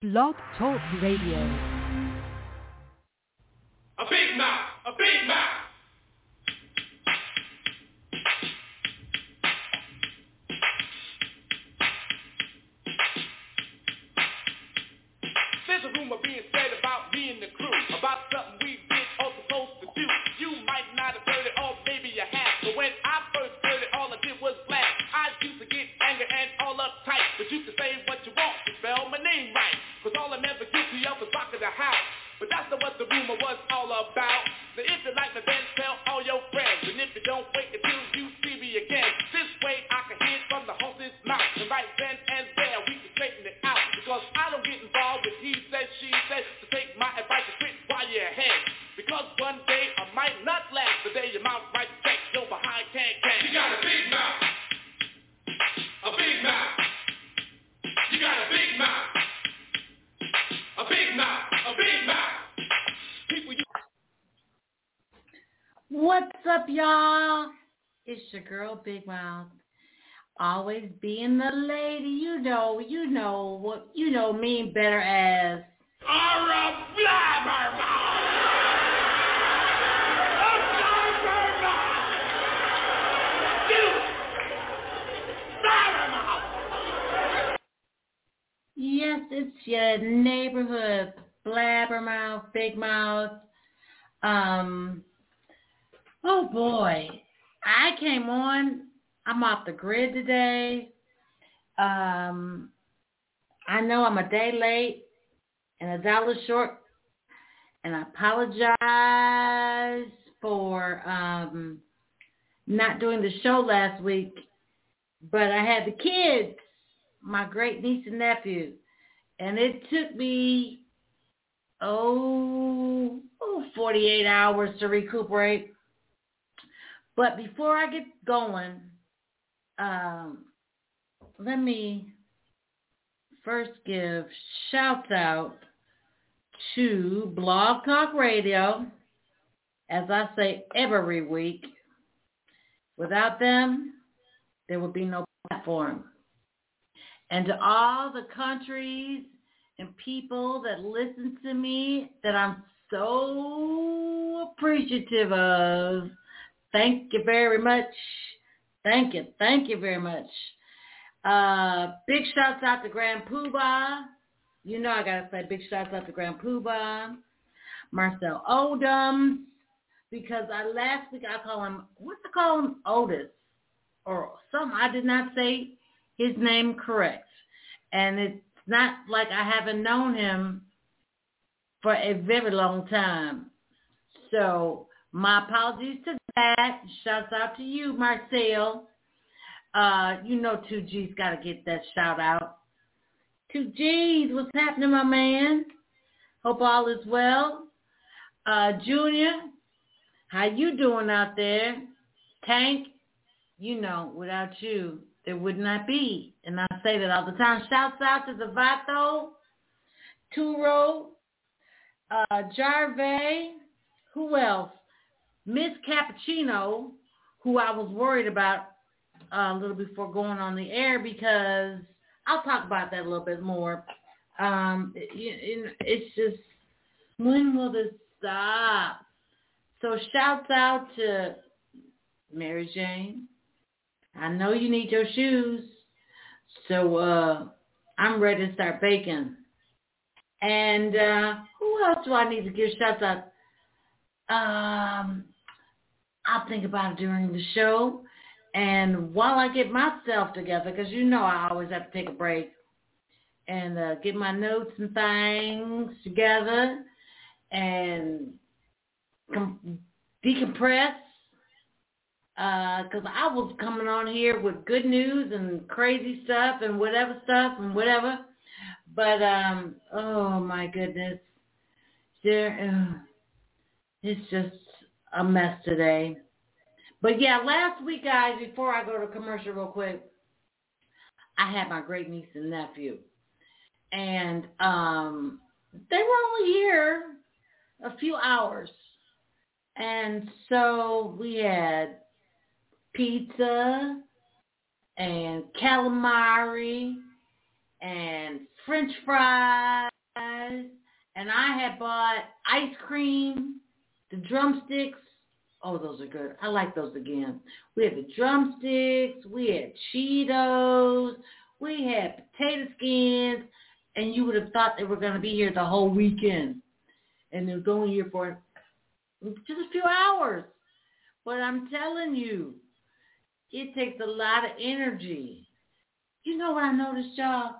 Blog Talk Radio. A big mouth, a big mouth. There's a rumor being said about me and the crew, about something we did or supposed to do. You might not have heard it, or maybe you have. But when I first heard it, all I did was laugh. I used to get angry and all uptight, but you can say what you want to spell my name right. Cause all I'm ever guilty of is rocking the house. But that's not what the rumor was all about. Now if you like me, then tell all your friends. And if you don't, wait until you see me again. This way I can hear it from the horse's mouth. And right then and there we can straighten it out. Because I don't get involved with he said, she said. So take my advice and quit while you're ahead. Because one day I might not last. The day your mouth right check, your behind can't. You got a big mouth. A big mouth. You got a big mouth. A big mouth. A big mouth. What's up, y'all? It's your girl, Big Mouth. Always being the lady, you know what you know me better as Ara Blabbermouth. Yes, it's your neighborhood Blabbermouth, Big Mouth. Oh boy, I came on. I'm off the grid today. I know I'm a day late and $1 short, and I apologize for not doing the show last week. But I had the kids, my great niece and nephew, and it took me 48 hours to recuperate. But before I get going, let me first give shouts out to Blog Talk Radio, as I say every week. Without them, there would be no platform. And to all the countries and people that listen to me that I'm so appreciative of, thank you very much. Thank you very much. Big shouts out to Grand Poobah. You know I gotta say big shouts out to Grand Poobah. Marcel Odom, because last week I call him Otis or something. I did not say his name correct, and it's not like I haven't known him for a very long time. So my apologies to that. Shouts out to you, Marcel. 2G's got to get that shout out. 2G's, what's happening, my man? Hope all is well. Junior, how you doing out there? Tank, without you, there would not be. And I say that all the time. Shouts out to Zavato, Turo, Jarvey, who else? Miss Cappuccino, who I was worried about a little before going on the air, because I'll talk about that a little bit more. It's just, when will this stop? So shouts out to Mary Jane. I know you need your shoes, so I'm ready to start baking. And who else do I need to give shouts out? I'll think about it during the show. And while I get myself together, because I always have to take a break and get my notes and things together and decompress, because I was coming on here with good news and crazy stuff and whatever. But, oh my goodness, it's just a mess today. But yeah, last week, guys, before I go to commercial real quick, I had my great niece and nephew. And they were only here a few hours. And so we had pizza and calamari and French fries, and I had bought ice cream, the drumsticks. Oh, those are good. I like those again. We had the drumsticks. We had Cheetos. We had potato skins. And you would have thought they were going to be here the whole weekend. And they're going here for just a few hours. But I'm telling you, it takes a lot of energy. You know what I noticed, y'all?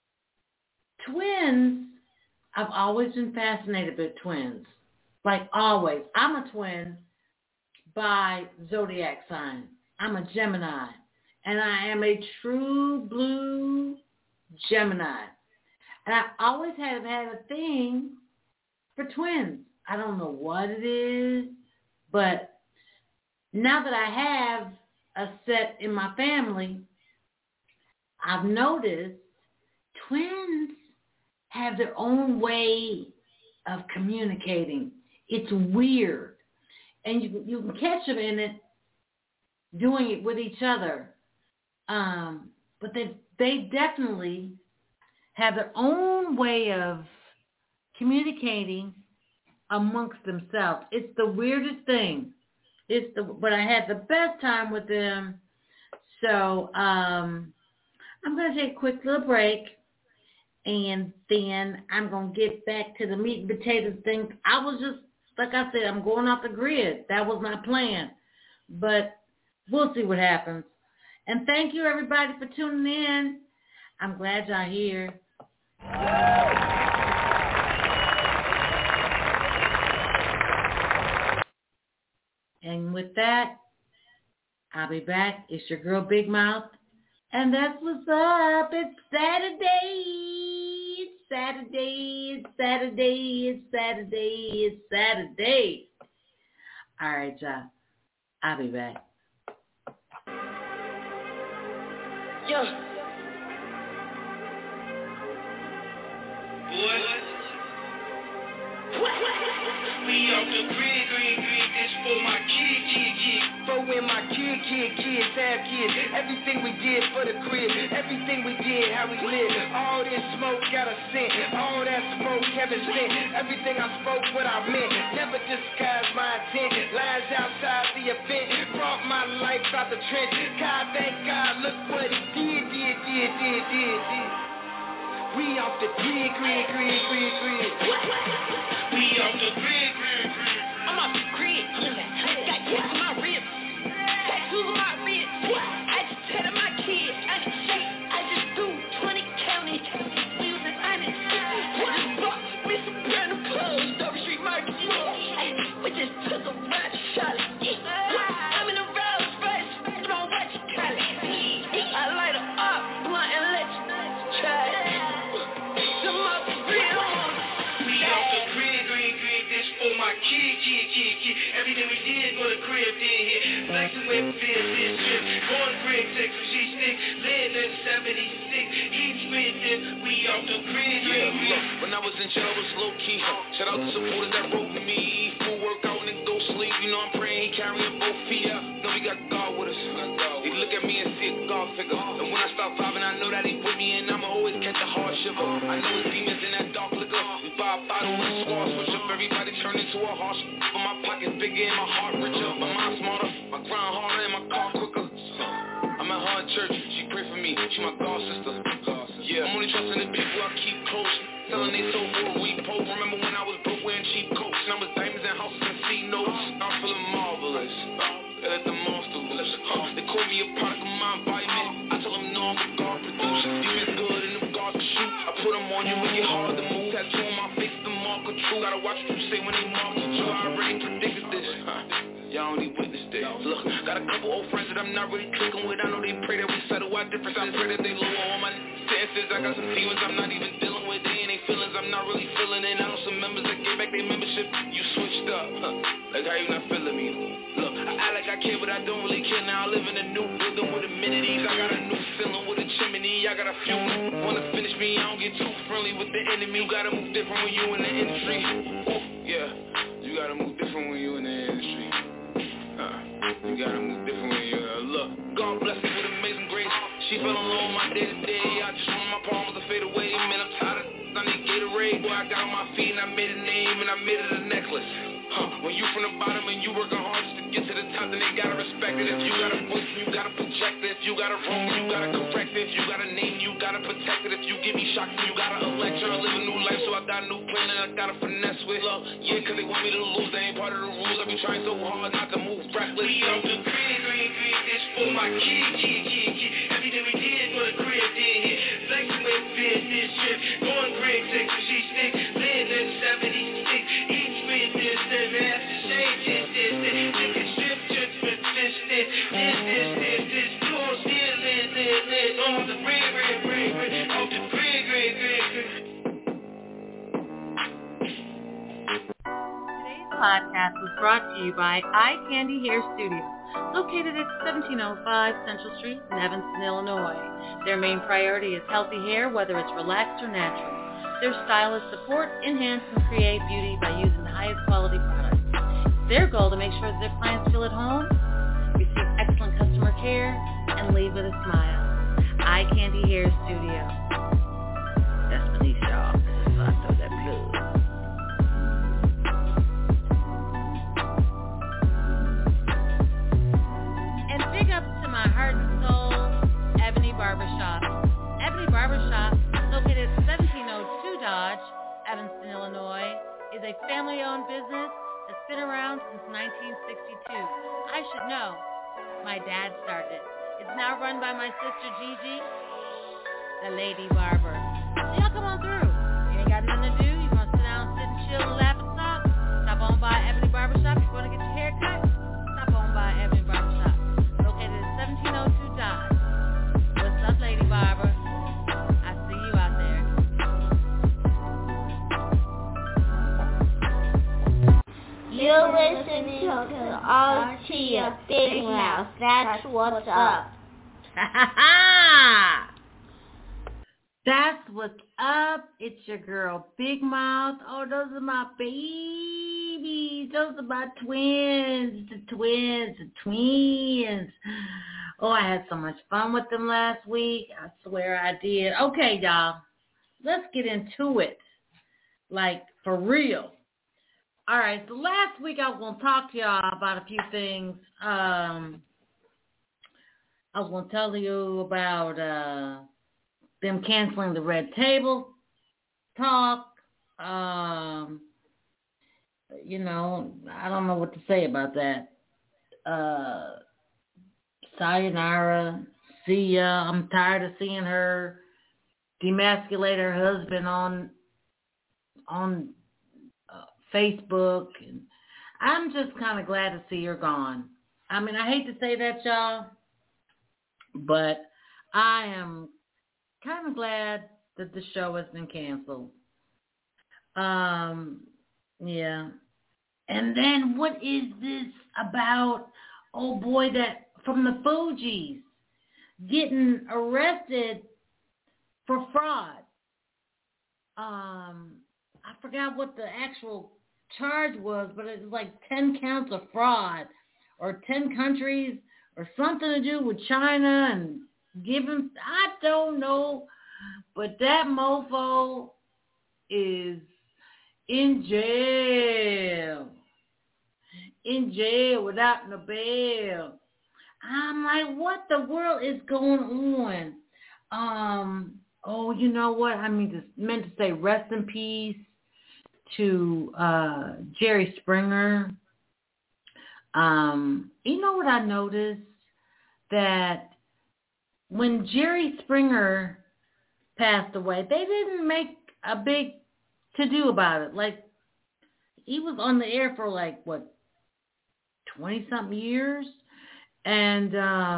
Twins, I've always been fascinated with twins. Like always. I'm a twin by zodiac sign. I'm a Gemini. And I am a true blue Gemini. And I always have had a thing for twins. I don't know what it is, but now that I have a set in my family, I've noticed twins have their own way of communicating. It's weird. And you can catch them in it, doing it with each other. But they definitely have their own way of communicating amongst themselves. It's the weirdest thing. But I had the best time with them. So I'm going to take a quick little break, and then I'm going to get back to the meat and potatoes thing. I was just, like I said, I'm going off the grid. That was my plan. But we'll see what happens. And thank you, everybody, for tuning in. I'm glad y'all here. And with that, I'll be back. It's your girl, Big Mouth. And that's what's up. It's Saturday. It's Saturday. It's Saturday. It's Saturday. It's Saturday. All right, y'all. I'll be back. Yeah. We off the grid, this for my kid. For when my kids have kids. Everything we did for the crib, everything we did, how we live. All this smoke got a scent, all that smoke heaven sent. Everything I spoke, what I meant, never disguised my intent. Lines outside the event, brought my life out the trench. God, thank God, look what he did. We off the grid. We off the grid. I'm off the grid. Got kids in my ribs. Tattoos on my wrist. I just tell my kids. I just do 20 county. We was in honest. I just bought me some brand new clothes. Dover Street Market. We just took a ride to Charlotte. I'm in a Rolls Royce. Don't watch it, Cali. I light her up, blunt and let you try it. My kid. Everything we did for the crib did hit. Flexing with this trip. Going to crib, take some G stick. Lead in 76. Keep spinning. We off the grid. Yeah, look. When I was in jail, I was low key. Shout out to supporters that wrote me. Full workout and go sleep. You know I'm praying he carrying both feet. Know we got God with us. He look at me and see a God figure. And when I start vibing, I know that he with me. And I'ma always catch a hard shiver. I know his demons in that dark liquor. We buy a bottle and a squad. Switch up everybody, turn into a harsh. But my pockets bigger and my heart richer. My mind smarter, my grind harder and my car quicker. I'm at her in church, she pray for me. She my God sister. Yeah, I'm only trusting the people I keep close. Selling they soul for a week post. Remember when I was broke wearing cheap coats. Now it's diamonds and houses and C notes. I'm feeling marvelous. They let the monster loose. They call me a product of my environment. I tell them no, I'm a God producer. Demons good and them gods can shoot. I put them on you and get hard to move. Tattoo on my face, the mark of true. Gotta watch what you say when they mark you. I already predicted this. Y'all only witnessed it. Look, got a couple old friends that I'm not really clicking with. I know they pray that we settle our differences. I pray that they lower all my sentences. I got some demons I'm not even dealing with. They ain't they feelings I'm not really feeling it. I know some members that gave back their membership. You switched up. Like how you not feeling me? Look, I act like I care, but I don't really care. Now I live in a new building with amenities. I got a new feeling with a chimney. I got a few wanna finish me. I don't get too friendly with the enemy. You gotta move different when you in the industry. Yeah, you gotta move different when you in the industry. You gotta move different when you look. God bless me with amazing grace. She fell alone my day to day. I just want my problems to fade away. Man, I'm tired. boy, I got on my feet and I made a name and I made it a necklace. When you from the bottom and you working hard just to get to the top, then they gotta respect it. If you got a voice, you gotta project it. If you got a room, you gotta correct it. If you got a name, you gotta protect it. If you give me shocks, you gotta elect. Trying to live a new life, so I got a new plan and I gotta finesse with love. Yeah, cause they want me to lose, they ain't part of the rules. I be trying so hard not to move reckless. We on the green, this for my kids, yeah. Everything we did for the crib, did hit. Flexing with business trip, going green, six, she stick, land in 76. Each with this, then have to change this. Different strip, just with this, tour still lit, on the green, off the green. Today's podcast was brought to you by Eye Candy Hair Studio, located at 1705 Central Street in Evanston, Illinois. Their main priority is healthy hair, whether it's relaxed or natural. Their stylists support, enhance, and create beauty by using the highest quality products. It's their goal to make sure that their clients feel at home, receive excellent customer care, and leave with a smile. Eye Candy Hair Studio. That's Manisha. So I throw that plug. And big ups to my heart and soul, Ebony Barbershop. Ebony Barbershop, located at 1702 Dodge, Evanston, Illinois, is a family-owned business that's been around since 1962. I should know. My dad started it. It's now run by my sister Gigi, the lady barber. So y'all come on through. You ain't got nothing to do. You want to sit down, sit and chill and laugh and talk? Stop on by Ebony Barbershop. You want to get your hair cut? Stop on by Ebony Barbershop, located at 1702 Dodge. What's up, lady barber? I see you out there. You're listening to Archia Big Mouth. That's what's up. That's what's up. It's your girl, Big Mouth. Oh, those are my babies. Those are my twins. The twins. Oh, I had so much fun with them last week. I swear I did. Okay, y'all. Let's get into it. Like, for real. All right, so last week I was going to talk to y'all about a few things. I was going to tell you about them canceling the Red Table Talk. You know, I don't know what to say about that. Sayonara, see ya. I'm tired of seeing her demasculate her husband on Facebook, and I'm just kind of glad to see her gone. I mean, I hate to say that, y'all, but I am kind of glad that the show has been canceled. Yeah. And then what is this about, oh boy, that from the Fugees getting arrested for fraud? I forgot what the actual charge was, but it was like 10 counts of fraud or 10 countries or something to do with China and giving, I don't know, but that mofo is in jail without no bail. I'm like, what the world is going on? Oh, you know what? I meant to say rest in peace to Jerry Springer. You know what I noticed? That when Jerry Springer passed away, they didn't make a big to-do about it. Like, he was on the air for 20-something years, and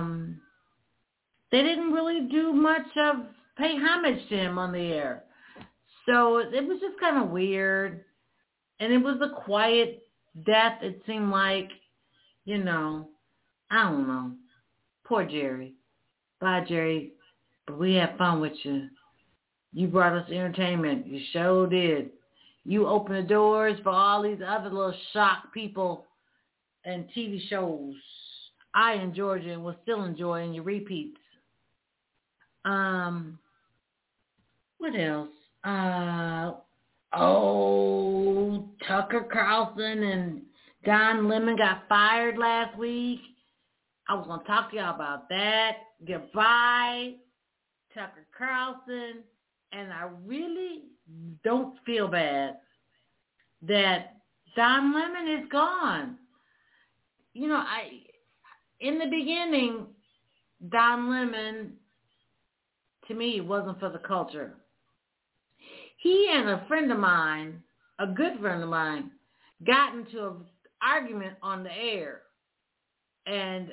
they didn't really do much of pay homage to him on the air. So it was just kind of weird. And it was a quiet death, it seemed like. You know, I don't know. Poor Jerry. Bye, Jerry. But we had fun with you. You brought us entertainment. You sure did. You opened the doors for all these other little shock people and TV shows. I enjoyed you and will still enjoying your repeats. What else? Tucker Carlson and Don Lemon got fired last week. I was going to talk to y'all about that. Goodbye, Tucker Carlson. And I really don't feel bad that Don Lemon is gone. You know, in the beginning, Don Lemon, to me, wasn't for the culture. He and a friend of mine, a good friend of mine, got into an argument on the air. And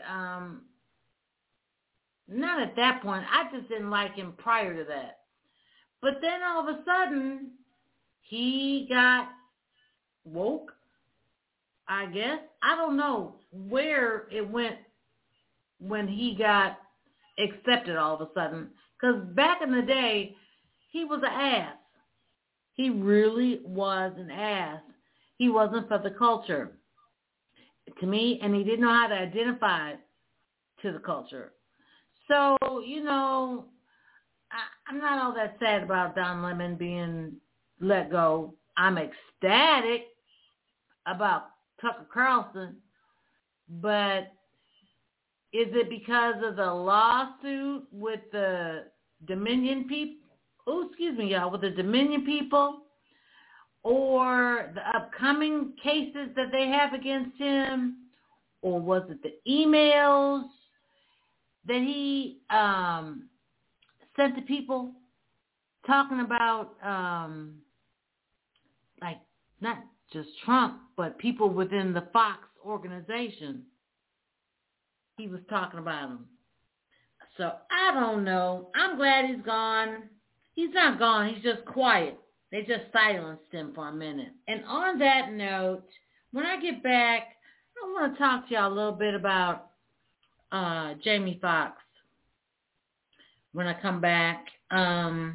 not at that point. I just didn't like him prior to that. But then all of a sudden, he got woke, I guess. I don't know where it went when he got accepted all of a sudden. Because back in the day, he was an ass. He really was an ass. He wasn't for the culture, to me, and he didn't know how to identify to the culture. So, you know, I'm not all that sad about Don Lemon being let go. I'm ecstatic about Tucker Carlson, but is it because of the lawsuit with the Dominion people? Oh, excuse me, y'all, with the Dominion people, or the upcoming cases that they have against him, or was it the emails that he sent to people talking about, like, not just Trump, but people within the Fox organization? He was talking about them. So I don't know. I'm glad he's gone. He's not gone. He's just quiet. They just silenced him for a minute. And on that note, when I get back, I want to talk to y'all a little bit about Jamie Foxx. When I come back, yeah.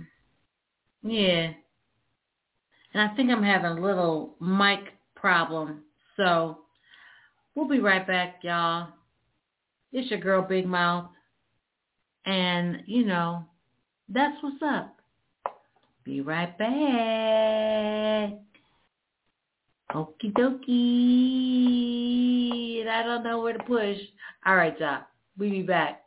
And I think I'm having a little mic problem. So we'll be right back, y'all. It's your girl, Big Mouth. And, you know, that's what's up. Be right back. Okie dokie. And I don't know where to push. All right, y'all. We'll be back.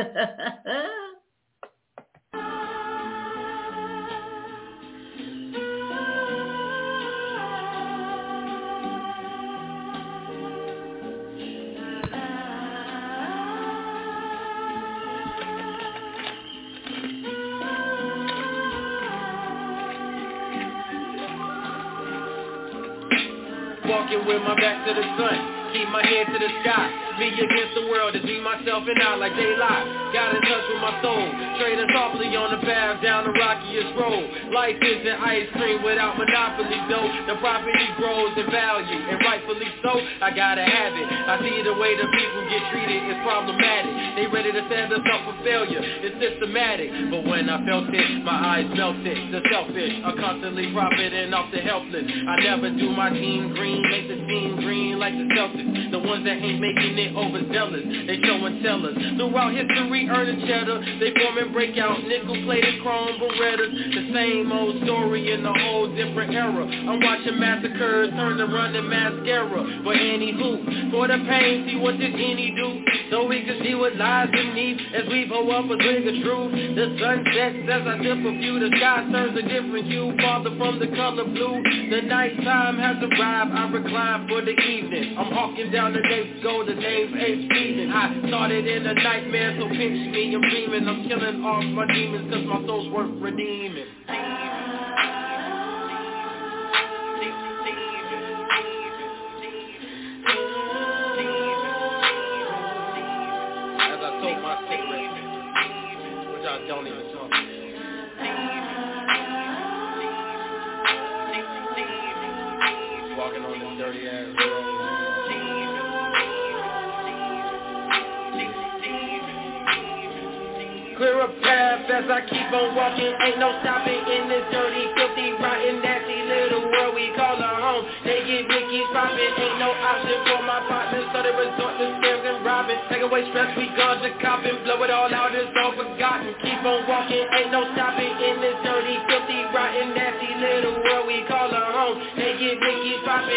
Walking with my back to the sun, keep my head to the sky. Me against the world, it's me, myself, and I like daylight. Got in touch with my soul, trading softly on the path down the rockiest road. Life isn't ice cream without monopoly though. The property grows in value, and rightfully so. I gotta have it. I see the way the people get treated is problematic. They ready to set us up for failure. It's systematic, but when I felt it, my eyes melted. The selfish are constantly profiting off the helpless. I never do my team green, make the team green like the Celtics. The ones that ain't making it overzealous, they show and tell us. Throughout history, earning cheddar, they form and break out nickel-plated chrome Berettas. The same old story in a whole different era. I'm watching massacres turn to running mascara. But anywho, for the pain, see what did any do? So we can see what lies beneath as we blow up a twig of truth. The sun sets as I dip a view. The sky turns a different hue, farther from the color blue. The nighttime has arrived, I recline for the evening. I'm hawking down the days go, the name's H. Steven. I started in a nightmare, so pinch me, I'm dreaming. I'm killing off my demons, cause my soul's worth redeeming. As I told my secret, which I don't even talk about. Walking on this dirty ass road. Clear a path as I keep on walking. Ain't no stopping in this dirty, filthy, rotten, nasty little world we call our home. They get Mickey's popping, ain't no option for my partners, so they resort to scams and robbing. Take away stress, we gone to copping, blow it all out, it's all forgotten. Keep on walking, ain't no stopping in this dirty, filthy, rotten, nasty little world we call our home. They get Mickey's popping,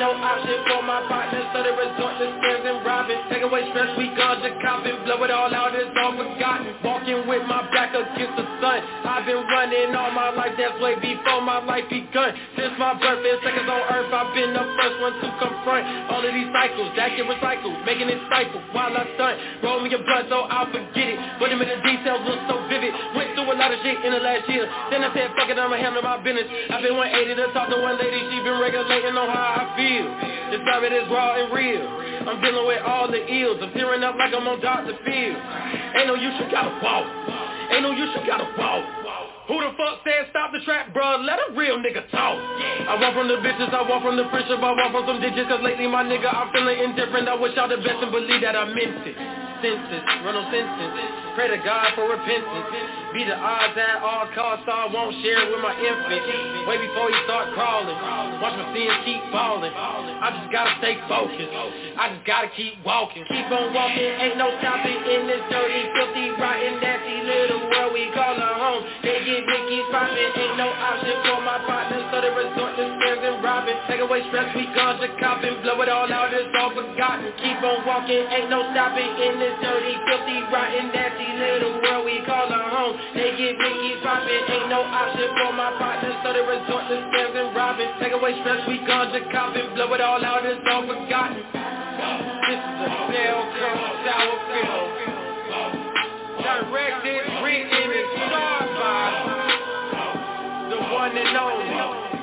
no option for my partners, so they resort to scams and robbing. Take away stress, we ganja copping, blow it all out, it's all forgotten. Walking with my back against the sun. I've been running all my life, that's way before my life begun. Since my birth, in seconds on earth, I've been the first one to confront all of these cycles that get recycled, making it cycle while I stunt. Roll me your blood so I'll forget it, but them in the details look so vivid. Went through a lot of shit in the last year, then I said fuck it, I'ma handle my business. I've been 180 to talk to one lady, she been regulating on how I feel. This private is raw and real. I'm dealing with all the ills, I'm tearing up like I'm on Dr. Phil. Ain't no use, you gotta walk. Ain't no use, you gotta walk. Who the fuck said stop the trap, bruh? Let a real nigga talk. I walk from the bitches, I walk from the friendship, I walk from some ditches, cause lately my nigga, I'm feeling indifferent. I wish y'all the best and believe that I meant it. Senses, run no sentence, pray to God for repentance. Be the odds at all costs, so I won't share it with my infant. Way before he start crawling, watch my sins keep falling. I just gotta stay focused, I just gotta keep walking. Keep on walking, ain't no stopping in this dirty, filthy, rotten, nasty little world we call a home. They get Nicky's poppin', ain't no option for my partners, so they resort to scams and robbing. Take away stress, we ganja copping, blow it all out, it's all forgotten. Keep on walking, ain't no stopping in this dirty, filthy, rotten, nasty little world we call a home. They get Nicky's poppin', ain't no option for my partners, so they resort to scams and robbing. Take away stress, we ganja copping, blow it all out, it's all forgotten. This is a Delco sour film, directed, written, and starred by the one and only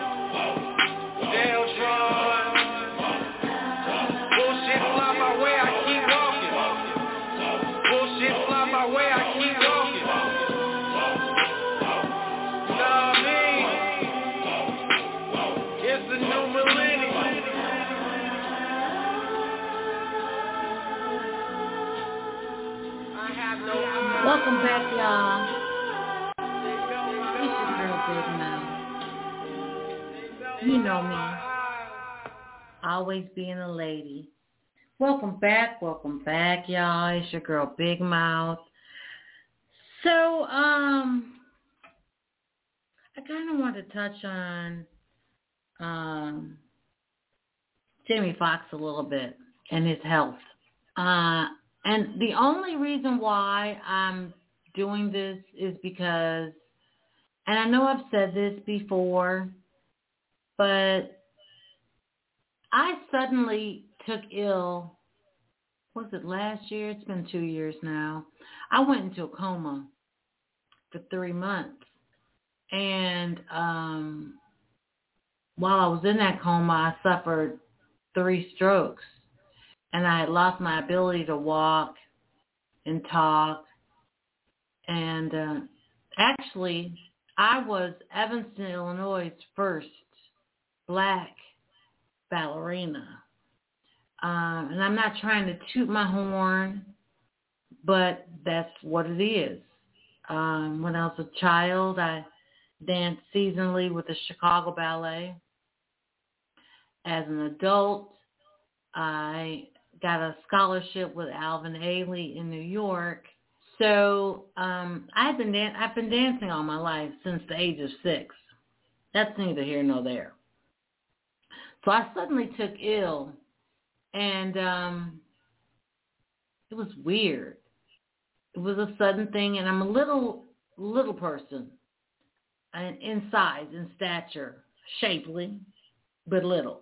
Deltron. Bullshit fly my way, I keep walking. Bullshit fly my way, I keep walking. Know what I mean? It's the new millennium. Welcome back, y'all. It's your girl, Big Mouth. You know me. Always being a lady. Welcome back, y'all. It's your girl, Big Mouth. So, I kind of want to touch on Jamie Foxx a little bit and his health. And the only reason why I'm doing this is because, and I know I've said this before, but I suddenly took ill, was it last year? It's been 2 years now. I went into a coma for 3 months. And while I was in that coma, I suffered 3 strokes. And I had lost my ability to walk and talk. And actually, I was Evanston, Illinois' first black ballerina. And I'm not trying to toot my horn, but that's what it is. When I was a child, I danced seasonally with the Chicago Ballet. As an adult, I got a scholarship with Alvin Ailey in New York. So I've been dancing all my life since the age of 6. That's neither here nor there. So I suddenly took ill, and it was weird. It was a sudden thing, and I'm a little person, in size, in stature, shapely, but little.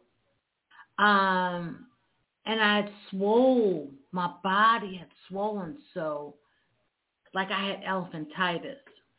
And I had swollen, my body had swollen so, like I had elephantitis.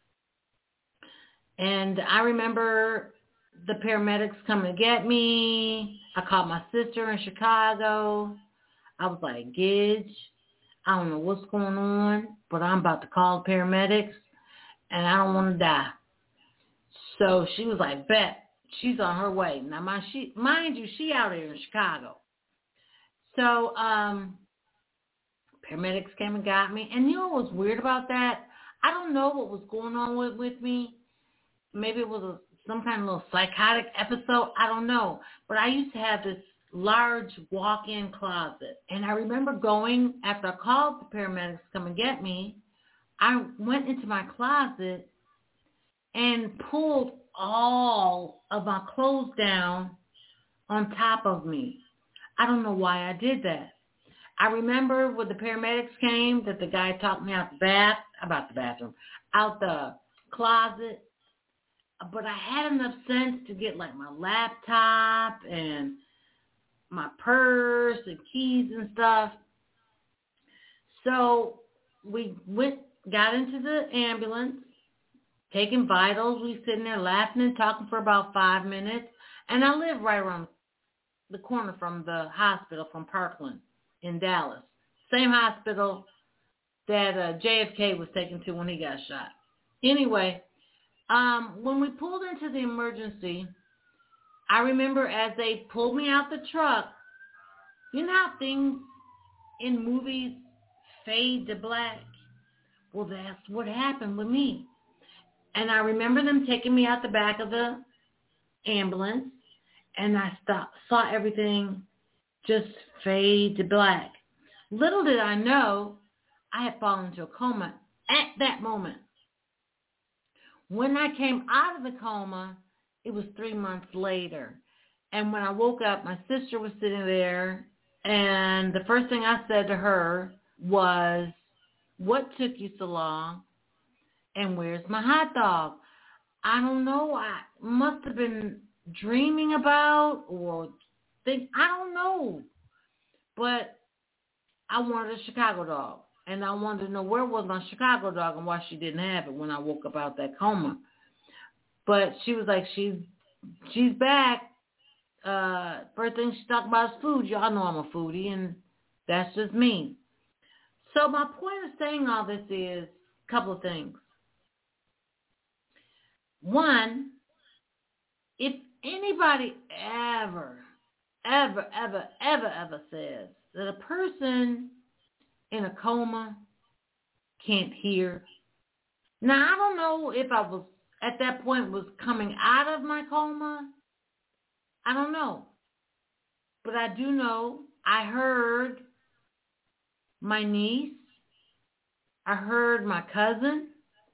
And I remember the paramedics coming to get me. I called my sister in Chicago. I was like, Gidge, I don't know what's going on, but I'm about to call the paramedics, and I don't want to die. So she was like, bet. She's on her way. Now, mind you, she out here in Chicago. So paramedics came and got me. And you know what was weird about that? I don't know what was going on with me. Maybe it was some kind of little psychotic episode. I don't know. But I used to have this large walk-in closet. And I remember going, after I called the paramedics to come and get me, I went into my closet and pulled all of my clothes down on top of me. I don't know why I did that. I remember when the paramedics came that the guy talked me out the closet. But I had enough sense to get like my laptop and my purse and keys and stuff. So we got into the ambulance, taking vitals. We sitting there laughing and talking for about 5 minutes. And I live right around the corner from the hospital from Parkland in Dallas. Same hospital that JFK was taken to when he got shot. Anyway, when we pulled into the emergency, I remember as they pulled me out the truck, you know how things in movies fade to black? Well, that's what happened with me. And I remember them taking me out the back of the ambulance, and I saw everything just fade to black. Little did I know I had fallen into a coma at that moment. When I came out of the coma, it was 3 months later. And when I woke up, my sister was sitting there, and the first thing I said to her was, "What took you so long? And where's my hot dog?" I don't know. I must have been dreaming about or I don't know. But I wanted a Chicago dog. And I wanted to know where was my Chicago dog and why she didn't have it when I woke up out that coma. But she was like, she's back. First thing she talked about is food. Y'all know I'm a foodie, and that's just me. So my point of saying all this is a couple of things. One, if anybody ever says that a person in a coma can't hear. Now, I don't know if I was, at that point, was coming out of my coma. I don't know. But I do know I heard my niece. I heard my cousin.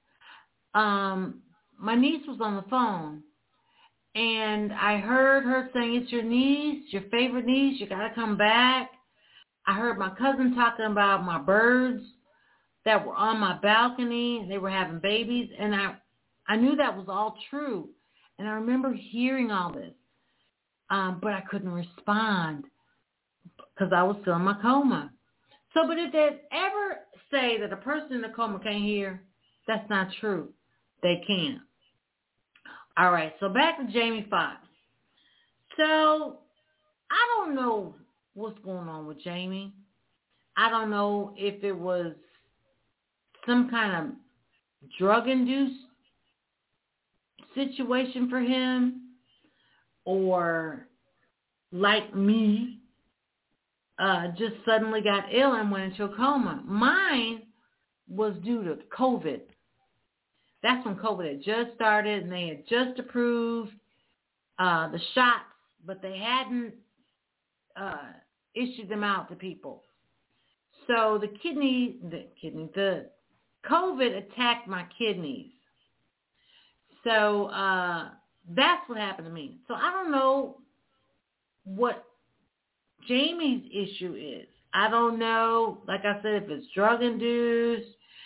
My niece was on the phone. And I heard her saying, "It's your niece, your favorite niece. You got to come back." I heard my cousin talking about my birds that were on my balcony. They were having babies. And I knew that was all true. And I remember hearing all this. But I couldn't respond because I was still in my coma. So, but if they ever say that a person in a coma can't hear, that's not true. They can. All right, so back to Jamie Foxx. So, I don't know what's going on with Jamie. I don't know if it was some kind of drug-induced situation for him, or like me, just suddenly got ill and went into a coma. Mine was due to COVID. That's when COVID had just started, and they had just approved the shots, but they hadn't issued them out to people. So the COVID attacked my kidneys. So that's what happened to me. So I don't know what Jamie's issue is. I don't know, like I said, if it's drug-induced,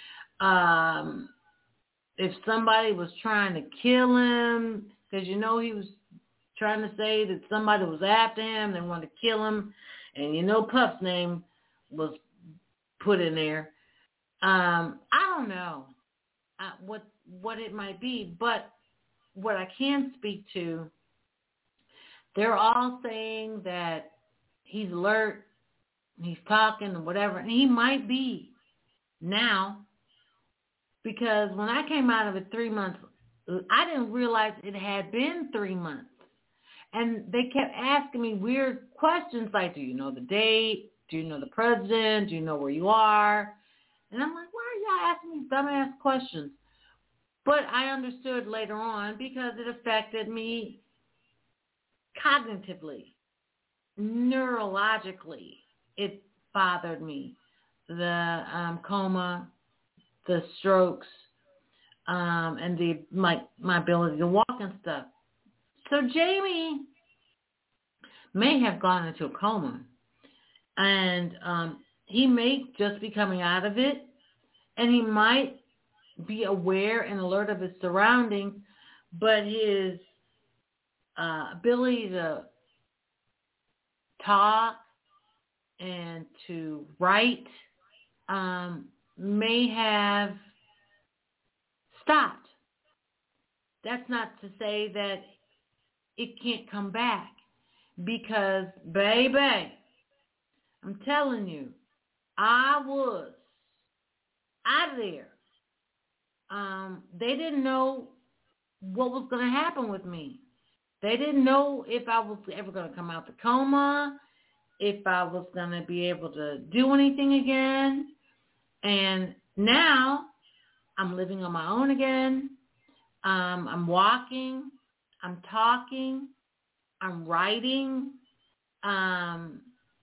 if somebody was trying to kill him, because he was trying to say that somebody was after him, they wanted to kill him, and Puff's name was put in there. I don't know what it might be, but what I can speak to, they're all saying that he's alert, he's talking and whatever, and he might be now, because when I came out of it 3 months, I didn't realize it had been 3 months. And they kept asking me weird questions like, do you know the date? Do you know the president? Do you know where you are? And I'm like, why are y'all asking me dumbass questions? But I understood later on because it affected me cognitively, neurologically. It bothered me. The coma, the strokes, and my ability to walk and stuff. So Jamie may have gone into a coma. And he may just be coming out of it, and he might be aware and alert of his surroundings, but his ability to talk and to write may have stopped. That's not to say that it can't come back, because, baby, I'm telling you, I was out of there. They didn't know what was going to happen with me. They didn't know if I was ever going to come out the coma, if I was going to be able to do anything again. And now I'm living on my own again. I'm walking. I'm talking. I'm writing. I'm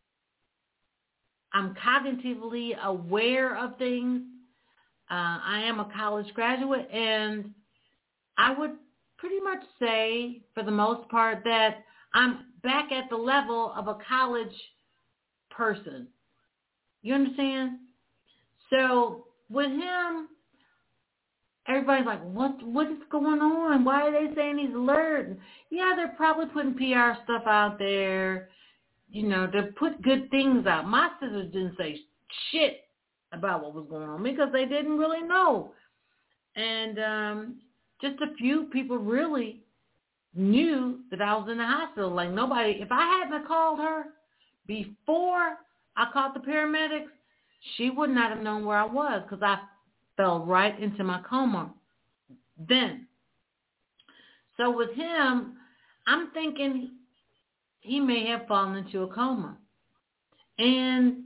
cognitively aware of things. I am a college graduate, and I would pretty much say, for the most part, that I'm back at the level of a college person. You understand? So with him, everybody's like, what is going on? Why are they saying he's alert? Yeah, they're probably putting PR stuff out there, to put good things out. My sisters didn't say shit about what was going on because they didn't really know. And just a few people really knew that I was in the hospital. Like nobody, if I hadn't called her before I called the paramedics, she would not have known where I was because I fell right into my coma then. So with him, I'm thinking he may have fallen into a coma. And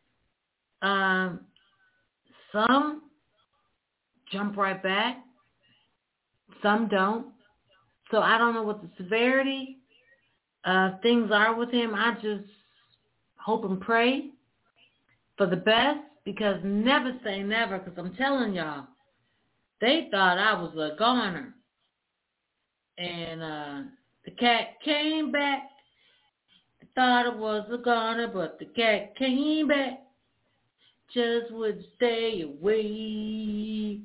some jump right back. Some don't. So I don't know what the severity of things are with him. I just hope and pray for the best, because never say never, because I'm telling y'all, they thought I was a goner. And the cat came back. I thought it was a goner, but the cat came back. Just would stay away.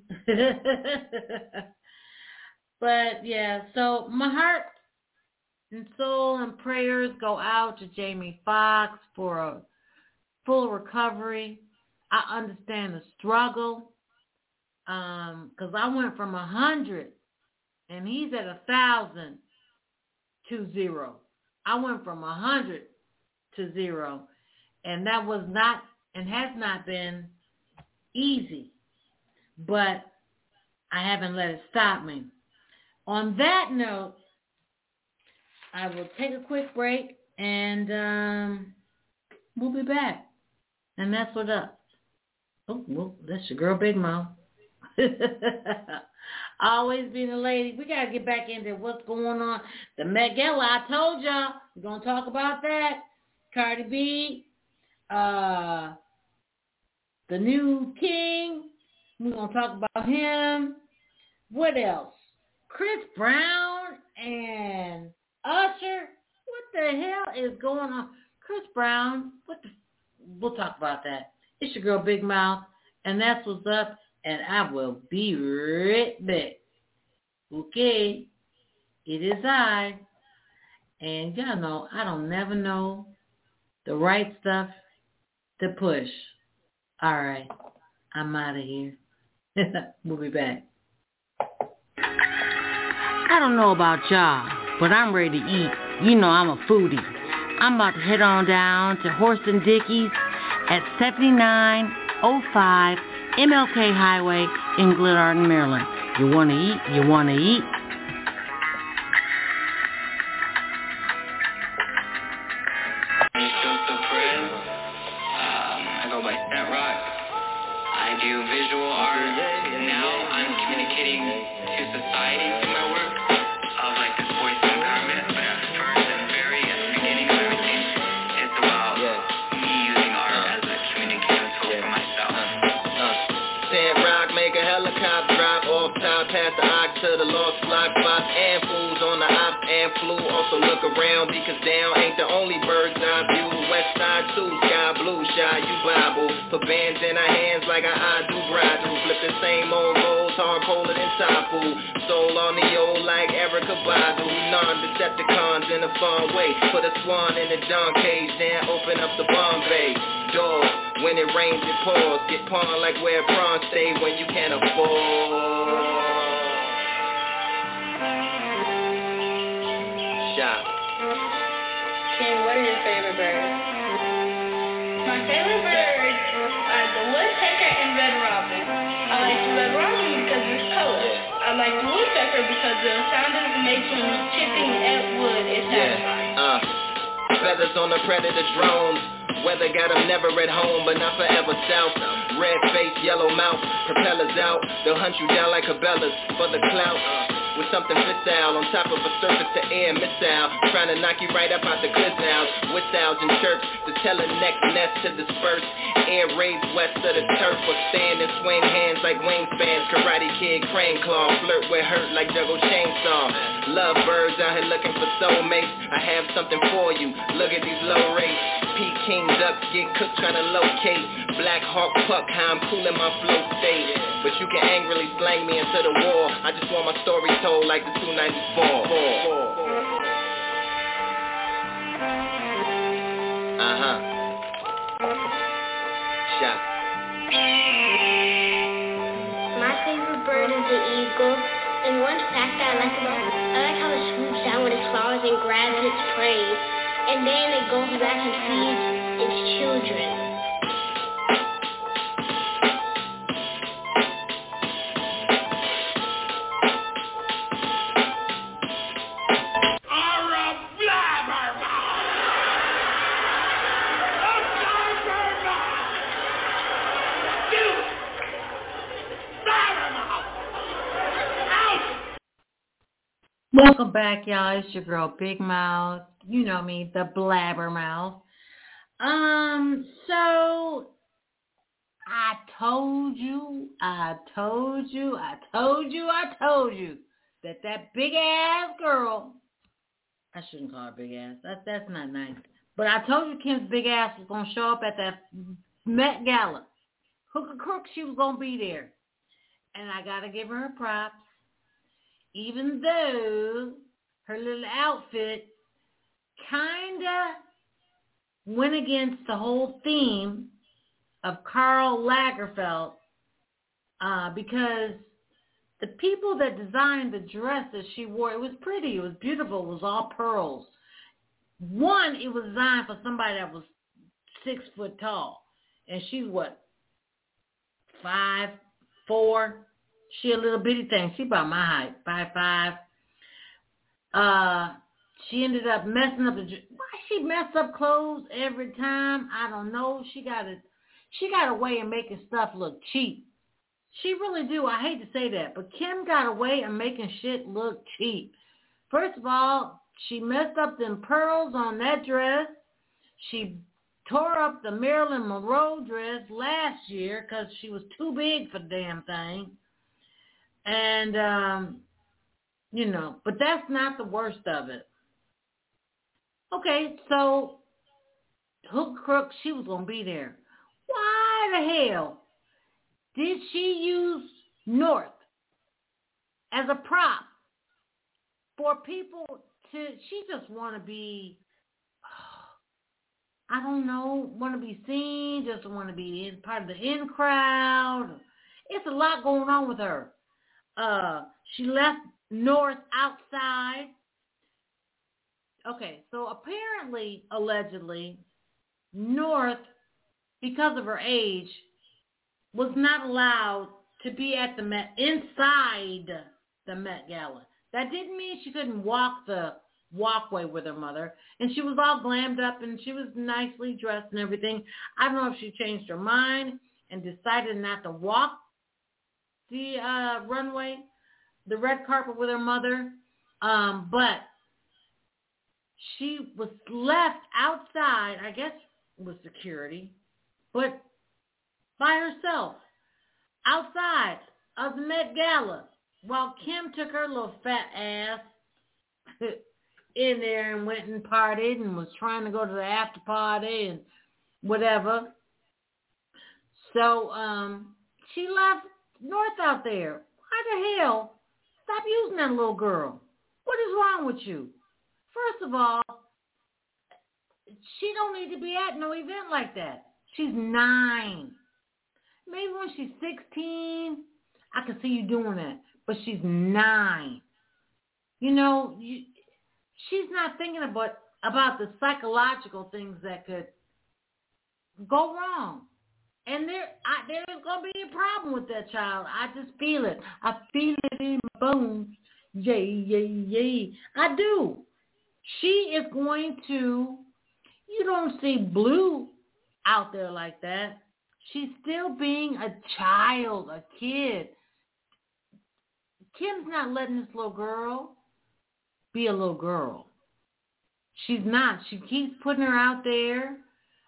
But, yeah, so my heart and soul and prayers go out to Jamie Foxx for a full recovery. I understand the struggle because I went from 100 and he's at 1,000 to 0. I went from 100 to 0, and that was not and has not been easy, but I haven't let it stop me. On that note, I will take a quick break, and we'll be back. And that's what's up. Oh, well, that's your girl, Big Mouth. Always being a lady. We got to get back into what's going on. The Met Gala, I told y'all, we're going to talk about that. Cardi B, the new king. We're going to talk about him. What else? Chris Brown and Usher. What the hell is going on? Chris Brown, we'll talk about that. It's your girl, Big Mouth, and that's what's up, and I will be right back. Okay, it is I, and y'all know I don't never know the right stuff to push. All right, I'm out of here. We'll be back. I don't know about y'all, but I'm ready to eat. You know I'm a foodie. I'm about to head on down to Horse and Dickie's at 7905 MLK Highway in Glenarden, Maryland. You want to eat? You want to eat? I go by Stent Rock. I do visual art. Now I'm communicating to society through my work of like this voice of empowerment. But at first and very at the beginning of everything, it's about me using art as a communicative tool for myself. Stent Rock, make a helicopter drop off top, past the ox to the lost block spots and fools on the ops and flew. Also look around because down ain't the only bird's eye view. West side too, sky blue, shy you Bible. Put bands in our hands like I do bridal. Flip the same old goals, hard colder than Tapu. Soul on the old like Erica Badu. Non-Decepticons in a fun way. Put a swan in a John cage, then open up the Bombay door. When it rains it pours. Get pawned like where prawns stay when you can't afford. Shot. King, what are your favorite birds? My favorite birds are the woodpecker and red robin. I like the red robin because of its color. I like the woodpecker because the sound it makes when chipping at wood is satisfying. Feathers on the predator drones. Weather got them never at home, but not forever south. Red face, yellow mouth, propellers out. They'll hunt you down like Cabela's for the clout. With something fissile on top of a surface-to-air missile, trying to knock you right up out the clouds. Whistles and chirps, the teleneck nest to disperse. Air raids west of the turf, or stand and swing hands like wingspans. Karate Kid, crane claw, flirt with hurt like juggle chainsaw. Love birds out here looking for soulmates. I have something for you. Look at these low rates. Peking ducks get cooked trying to locate. Black hawk puck, how I'm cool in my flow state. But you can angrily slang me into the war. I just want my story told like the 294. Shot. My favorite bird is the eagle. And one fact I like about it, I like how it swoops down with its claws and grabs its prey. And then it goes back and feeds its children. Welcome back, y'all. It's your girl, Big Mouth. You know me, the Blabbermouth. So I told you that big ass girl. I shouldn't call her big ass. That's not nice. But I told you Kim's big ass was gonna show up at that Met Gala. Hook or crook, she was gonna be there, and I gotta give her props. Even though her little outfit kinda went against the whole theme of Karl Lagerfeld, because the people that designed the dress that she wore, it was pretty, it was beautiful, it was all pearls. One, it was designed for somebody that was 6 foot tall, and she's what, 5'4". She a little bitty thing. She about my height, 5'5". She ended up messing up why she mess up clothes every time? I don't know. She got a way of making stuff look cheap. She really do. I hate to say that, but Kim got a way of making shit look cheap. First of all, she messed up them pearls on that dress. She tore up the Marilyn Monroe dress last year because she was too big for the damn thing. And, but that's not the worst of it. Okay, so Hook Crook, she was going to be there. Why the hell did she use North as a prop for people she just want to be, I don't know, want to be seen, just want to be part of the in crowd. It's a lot going on with her. She left North outside. Okay, so apparently, allegedly, North, because of her age, was not allowed to be at the inside the Met Gala. That didn't mean she couldn't walk the walkway with her mother. And she was all glammed up and she was nicely dressed and everything. I don't know if she changed her mind and decided not to walk the runway, the red carpet with her mother, but she was left outside, I guess with security, but by herself, outside of the Met Gala, while Kim took her little fat ass in there and went and partied and was trying to go to the after party and whatever. So she left North out there. Why the hell? Stop using that little girl. What is wrong with you? First of all, she don't need to be at no event like that. She's 9. Maybe when she's 16, I can see you doing that. But she's 9. You know, she's not thinking about the psychological things that could go wrong. And there's going to be a problem with that child. I just feel it. I feel it in my bones. Yay, yay, yay. I do. She is going to, you don't see Blue out there like that. She's still being a child, a kid. Kim's not letting this little girl be a little girl. She's not. She keeps putting her out there.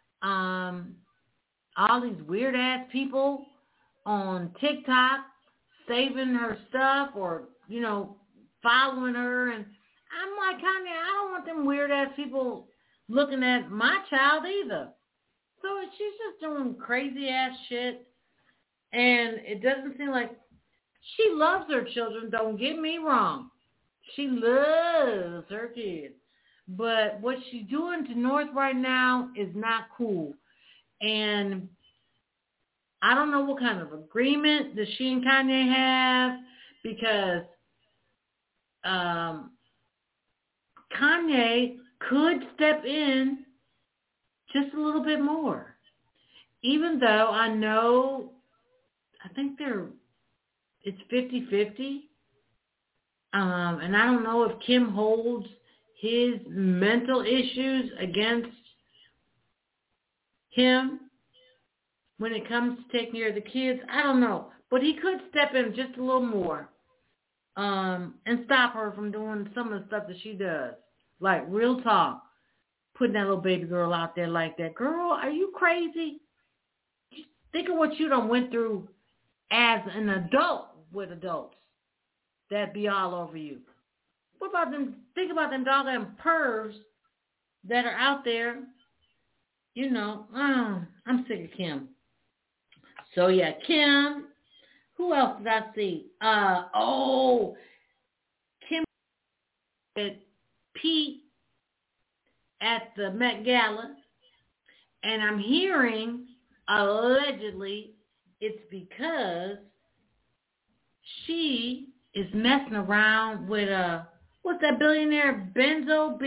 All these weird-ass people on TikTok saving her stuff or, you know, following her. And I'm like, Kanye, I don't want them weird-ass people looking at my child either. So she's just doing crazy-ass shit. And it doesn't seem like she loves her children. Don't get me wrong. She loves her kids. But what she's doing to North right now is not cool. And I don't know what kind of agreement does she and Kanye have, because Kanye could step in just a little bit more. Even though I think it's 50-50. And I don't know if Kim holds his mental issues against him when it comes to taking care of the kids. I don't know. But he could step in just a little more and stop her from doing some of the stuff that she does. Like, real talk. Putting that little baby girl out there like that. Girl, are you crazy? Think of what you done went through as an adult with adults that be all over you. What about them? Think about them doggone pervs that are out there. You know, I'm sick of Kim. So, yeah, Kim. Who else did I see? Kim with Pete at the Met Gala. And I'm hearing, allegedly, it's because she is messing around with what's that billionaire, Benito,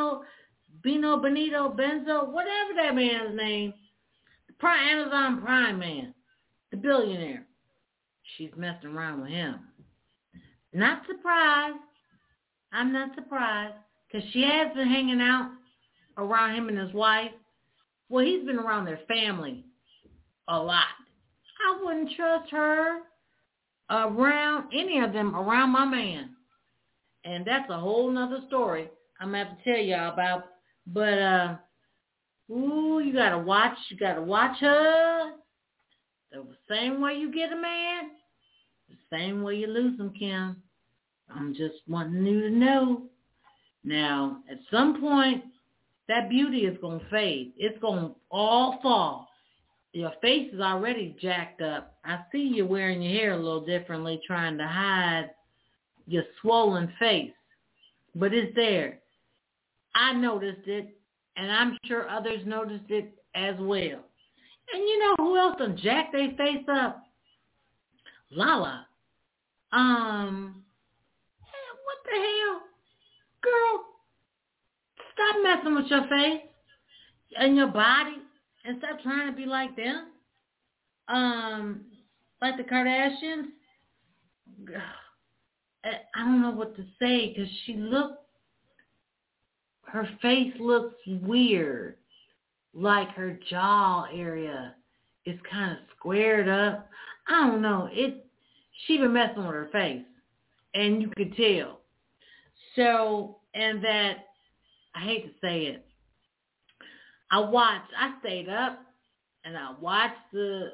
whatever that man's name, the Amazon Prime man, the billionaire. She's messing around with him. Not surprised. I'm not surprised, because she has been hanging out around him and his wife. Well, he's been around their family a lot. I wouldn't trust her around any of them, around my man. And that's a whole nother story I'm going to have to tell y'all about. But, you got to watch her. The same way you get a man, the same way you lose him, Kim. I'm just wanting you to know. Now, at some point, that beauty is going to fade. It's going to all fall. Your face is already jacked up. I see you wearing your hair a little differently, trying to hide your swollen face. But it's there. I noticed it, and I'm sure others noticed it as well. And you know who else done jacked their face up? Lala. What the hell? Girl, stop messing with your face and your body and stop trying to be like them. Like the Kardashians. I don't know what to say, because her face looks weird. Like her jaw area is kind of squared up. I don't know. She been messing with her face, and you could tell. So, and that, I hate to say it, I stayed up and I watched the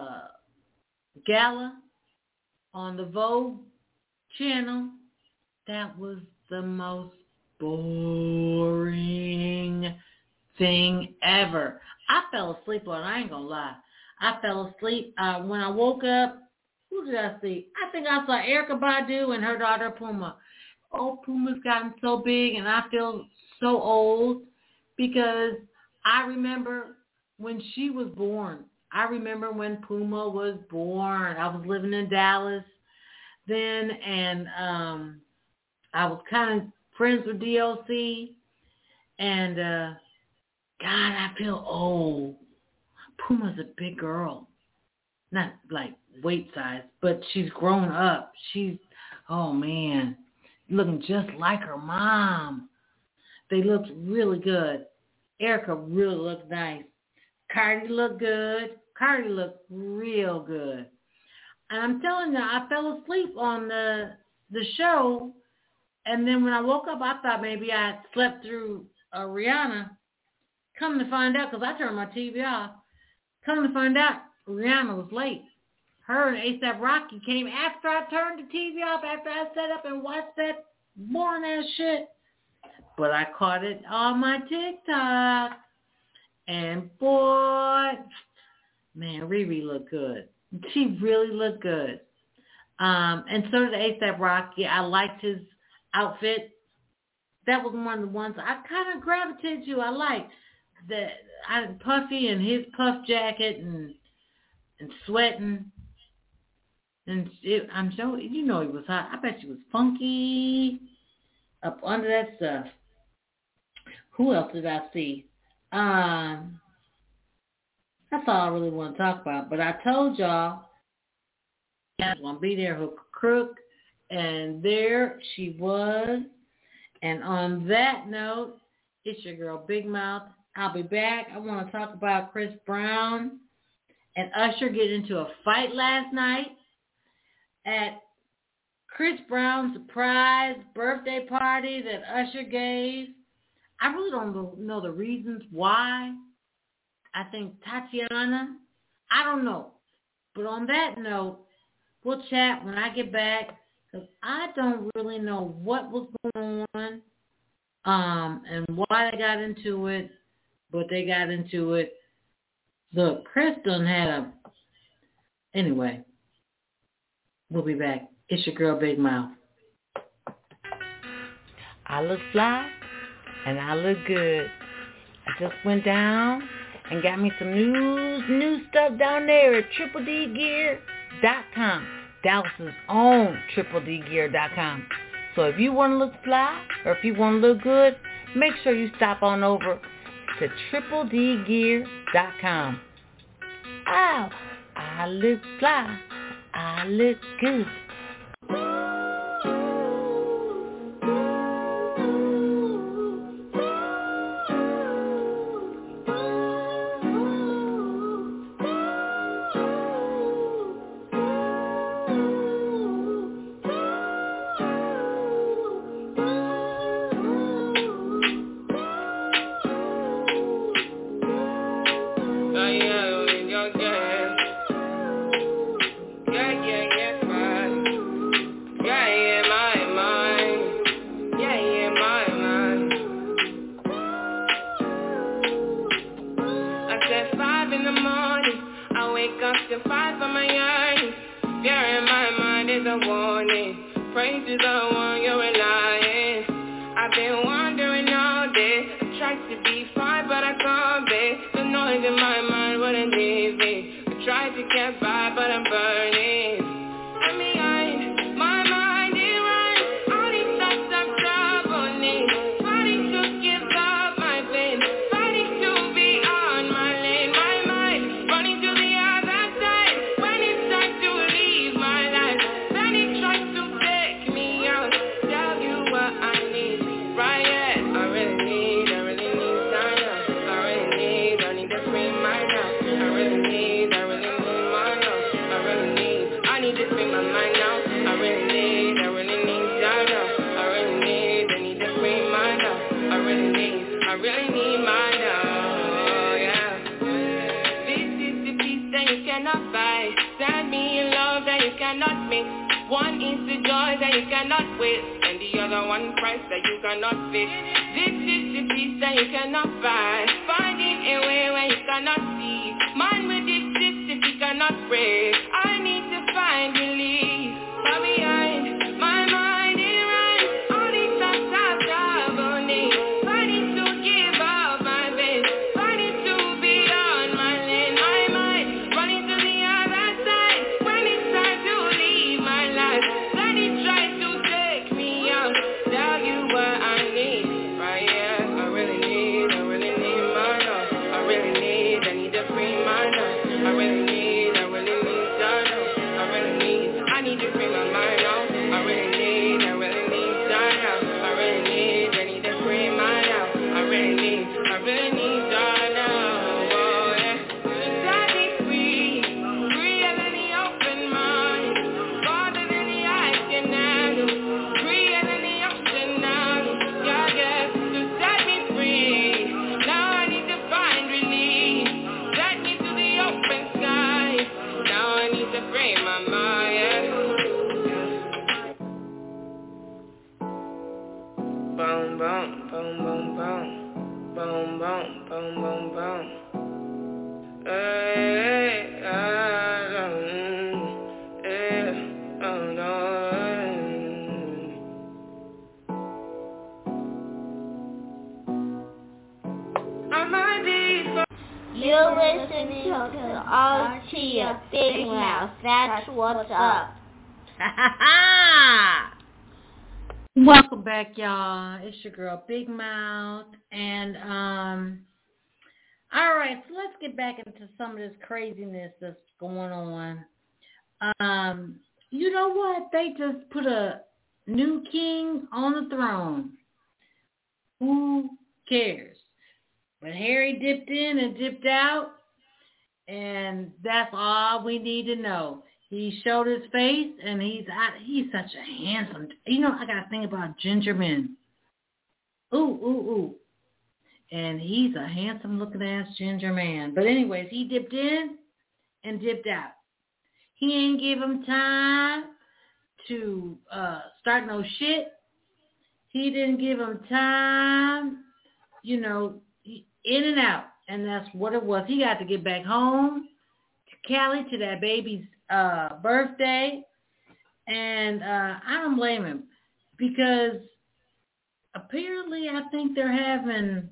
gala on the Vogue channel. That was the most boring thing ever. I fell asleep on it. I ain't gonna lie. I fell asleep. When I woke up, who did I see? I think I saw Erykah Badu and her daughter Puma. Oh, Puma's gotten so big, and I feel so old because I remember when she was born. I remember when Puma was born. I was living in Dallas then, and I was kind of friends with DOC, and God, I feel old. Puma's a big girl. Not like weight size, but she's grown up. She's, oh man, looking just like her mom. They looked really good. Erykah really looked nice. Cardi looked good. Cardi looked real good. And I'm telling you, I fell asleep on the show, and then when I woke up, I thought maybe I had slept through Rihanna. Come to find out, because I turned my TV off, come to find out, Rihanna was late. Her and A$AP Rocky came after I turned the TV off, after I sat up and watched that boring ass shit. But I caught it on my TikTok. And boy, man, Riri looked good. She really looked good. And so did A$AP Rocky. I liked his outfit. That was one of the ones I kind of gravitated to. I liked that. Puffy and his puff jacket and sweating. And I'm sure, you know, he was hot. I bet she was funky up under that stuff. Who else did I see? That's all I really want to talk about. But I told y'all I was going to be there, Hook Crook. And there she was. And on that note, it's your girl, Big Mouth. I'll be back. I want to talk about Chris Brown and Usher getting into a fight last night at Chris Brown's surprise birthday party that Usher gave. I really don't know the reasons why. I think Tatiana, I don't know. But on that note, we'll chat when I get back because I don't really know what was going on and why they got into it, but they got into it. Look, Chris done had Anyway, we'll be back. It's your girl, Big Mouth. I look fly and I look good. I just went down and got me some new stuff down there at TripleDgear.com. Dallas's own TripleDgear.com. So if you want to look fly or if you want to look good, make sure you stop on over to TripleDgear.com. Ow, I look fly. I look good. One is the joy that you cannot wait, and the the one price that you cannot fit. This is the peace that you cannot find. Finding a way where you cannot see. Mind with this system you cannot break. I need to find relief. Far behind my mind it runs. All these thoughts are governing. Fighting to give up my best. Fighting to be on my lane. My mind running to the other side. When it's time to leave my life, then it tries to take me out. Tell you what I need, right? Yeah, I really need my love. I need to free my love. I really need, I need to free my mind out. I really need, I need to free my love. I really need that now. Oh yeah, set me free, freer than the open mind, farther than the eyes can handle, freer than the ocean now. Yeah, yeah, to set me free. Now I need to find relief. Set me to the open sky. Now I need to free my mind. Yeah. Boom, boom, boom, boom, boom, boom, boom, boom, boom, boom. Hey, oh no. I might be so. You're listening to Altia Big Mouth. That's what's up. Welcome back, y'all. It's your girl, Big Mouth. And, all right, so let's get back into some of this craziness that's going on. You know what? They just put a new king on the throne. Who cares? But Harry dipped in and dipped out, and that's all we need to know. He showed his face, and he's such a handsome. You know, I got to think about ginger men. Ooh. And he's a handsome-looking-ass ginger man. But anyways, he dipped in and dipped out. He ain't give him time to start no shit. He didn't give him time, you know, in and out. And that's what it was. He got to get back home to Cali to that baby's birthday, and I don't blame him, because apparently I think they're having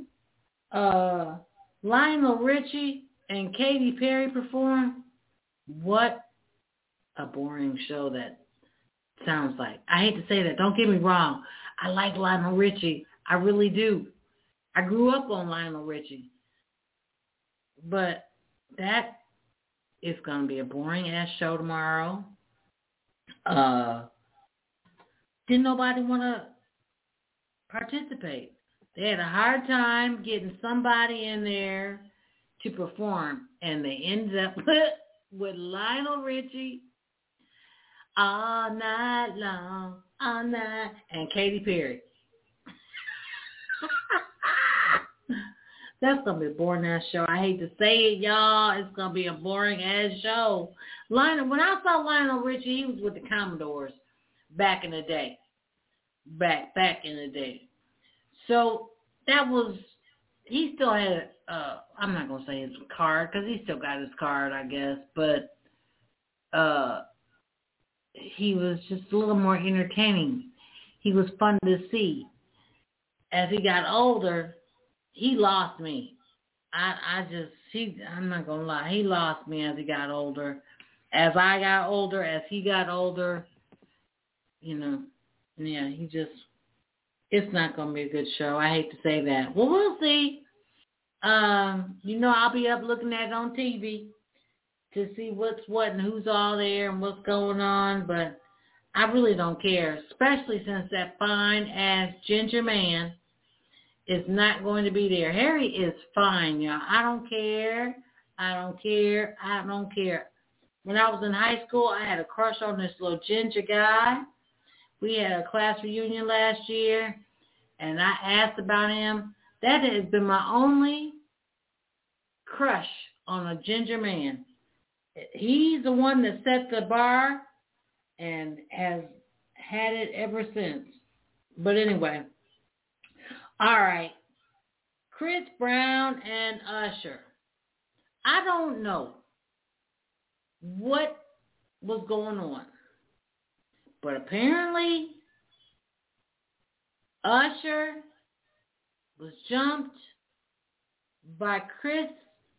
Lionel Richie and Katy Perry perform. What a boring show that sounds like. I hate to say that. Don't get me wrong. I like Lionel Richie. I really do. I grew up on Lionel Richie. But that it's going to be a boring-ass show tomorrow. Didn't nobody want to participate. They had a hard time getting somebody in there to perform, and they ended up with Lionel Richie all night long, all night, and Katy Perry. That's going to be a boring-ass show. I hate to say it, y'all. It's going to be a boring-ass show. When I saw Lionel Richie, he was with the Commodores back in the day. Back in the day. So that was, he still had, I'm not going to say his card, because he still got his card, I guess. But he was just a little more entertaining. He was fun to see. As he got older, he lost me. I'm not going to lie. He lost me as he got older. As I got older, as he got older, you know, yeah, it's not going to be a good show. I hate to say that. Well, we'll see. You know, I'll be up looking at it on TV to see what's what and who's all there and what's going on, but I really don't care, especially since that fine-ass ginger man is not going to be there. Harry is fine, y'all. I don't care. When I was in high school, I had a crush on this little ginger guy. We had a class reunion last year, and I asked about him. That has been my only crush on a ginger man. He's the one that set the bar and has had it ever since. But anyway, all right. Chris Brown and Usher. I don't know what was going on, but apparently Usher was jumped by Chris.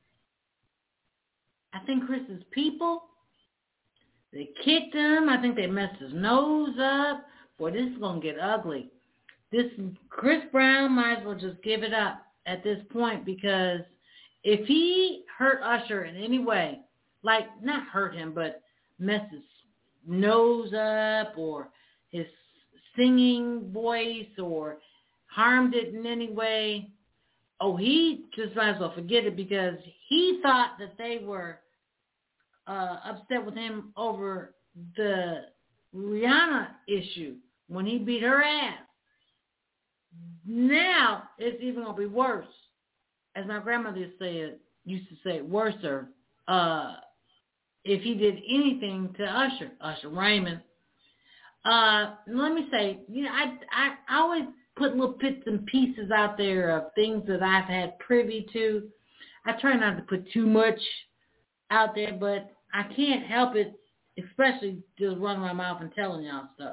I think Chris's people. They kicked him. I think they messed his nose up. Boy, this is going to get ugly. This Chris Brown might as well just give it up at this point, because if he hurt Usher in any way, like not hurt him, but messed his nose up or his singing voice or harmed it in any way, he just might as well forget it, because he thought that they were upset with him over the Rihanna issue when he beat her ass. Now it's even going to be worse. As my grandmother used to say, worser, if he did anything to Usher Raymond. Let me say, I always put little bits and pieces out there of things that I've had privy to. I try not to put too much out there, but I can't help it, especially just running my mouth and telling y'all stuff.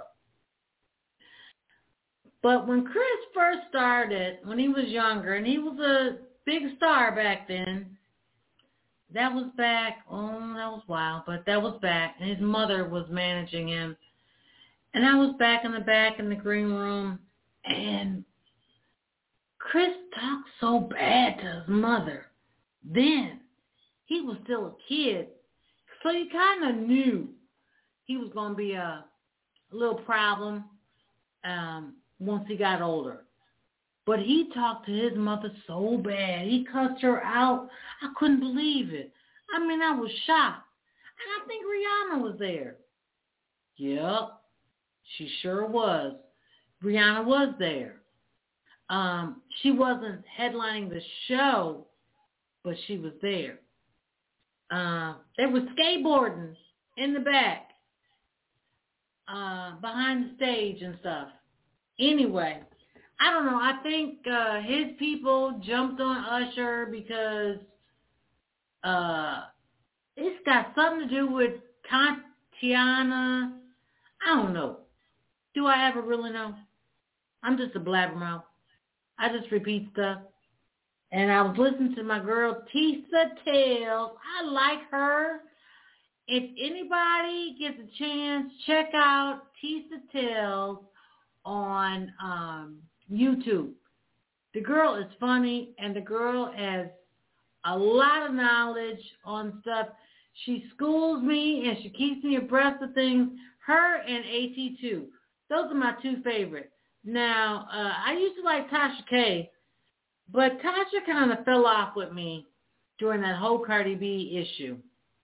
But when Chris first started, when he was younger, and he was a big star back then, that was back, that was wild, but that was back, and his mother was managing him. And I was back in the green room, and Chris talked so bad to his mother. Then, he was still a kid, so you kind of knew he was going to be a little problem once he got older. But he talked to his mother so bad. He cussed her out. I couldn't believe it. I mean, I was shocked. And I think Rihanna was there. Yep, she sure was. Rihanna was there. She wasn't headlining the show, but she was there. They were skateboarding in the back, behind the stage and stuff. Anyway, I don't know. I think his people jumped on Usher because it's got something to do with Tatiana. I don't know. Do I ever really know? I'm just a blabbermouth. I just repeat stuff. And I was listening to my girl Tisa Tales. I like her. If anybody gets a chance, check out Tisa Tales on YouTube. The girl is funny, and the girl has a lot of knowledge on stuff. She schools me, and she keeps me abreast of things. Her and AT2. Those are my two favorites. Now, I used to like Tasha K, but Tasha kind of fell off with me during that whole Cardi B issue.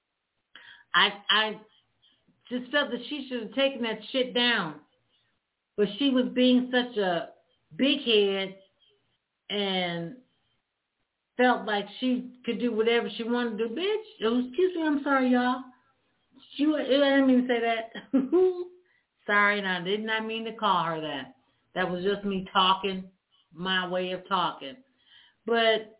I just felt that she should have taken that shit down. But she was being such a big head and felt like she could do whatever she wanted to do. Bitch, excuse me, I'm sorry, y'all. I didn't mean to say that. Sorry, and I did not mean to call her that. That was just me talking, my way of talking. But,